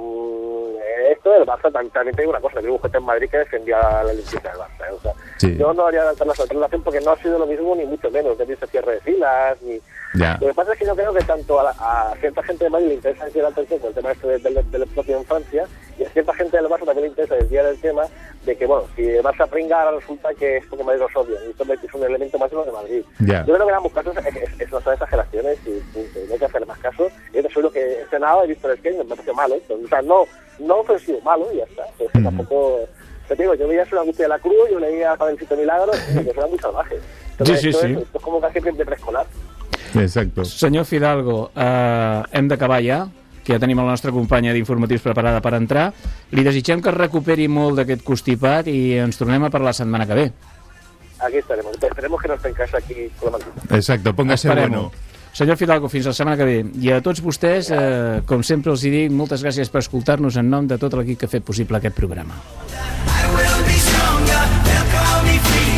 mm, esto del Barça también, también tengo una cosa, que hubo gente en Madrid que defendía la limpieza del Barça. ¿eh? O sea, Sí. yo no haría la relación porque no ha sido lo mismo, ni mucho menos, de ese cierre de filas, ni... Ya. Lo que pasa es que yo creo que tanto a, la- a cierta gente de Madrid le interesa decir la atención con el tema este del, del, del propio en Francia, y a cierta gente del Barça también le interesa desviar el tema de que, bueno, si el Barça pringa, ahora resulta que es porque Madrid los odia, y esto es un elemento más de lo de Madrid. Ya. Yo creo que en ambos casos es, es, es- son exageraciones y punto, y no hay que hacerle más caso. Yo soy lo que he cenado, he visto el skate, me parece malo, ¿eh? O sea, no, no ofensivo, malo y ya está. Pero es que tampoco... Te digo, yo veía Una angustia de la cruz, yo leía Padrecito Milagros, y que son muy salvajes. Entonces, Sí, sí, esto, sí. Es, esto es como casi de preescolar. Exacto. Senyor Fidalgo, eh, hem d'acabar ja, que ja tenim la nostra companya d'informatius preparada per entrar. Li desitgem que es recuperi molt d'aquest constipat i ens tornem a parlar la setmana que ve. Aquí estaremos. Esperemos que no esté en casa aquí con la mantita. Exacto, póngase Esperem-ho. bueno. Senyor Fidalgo, fins la setmana que ve. I a tots vostès, eh, com sempre els hi dic, moltes gràcies per escoltar-nos en nom de tot l'equip que ha fet possible aquest programa. I will be stronger, they'll call me free.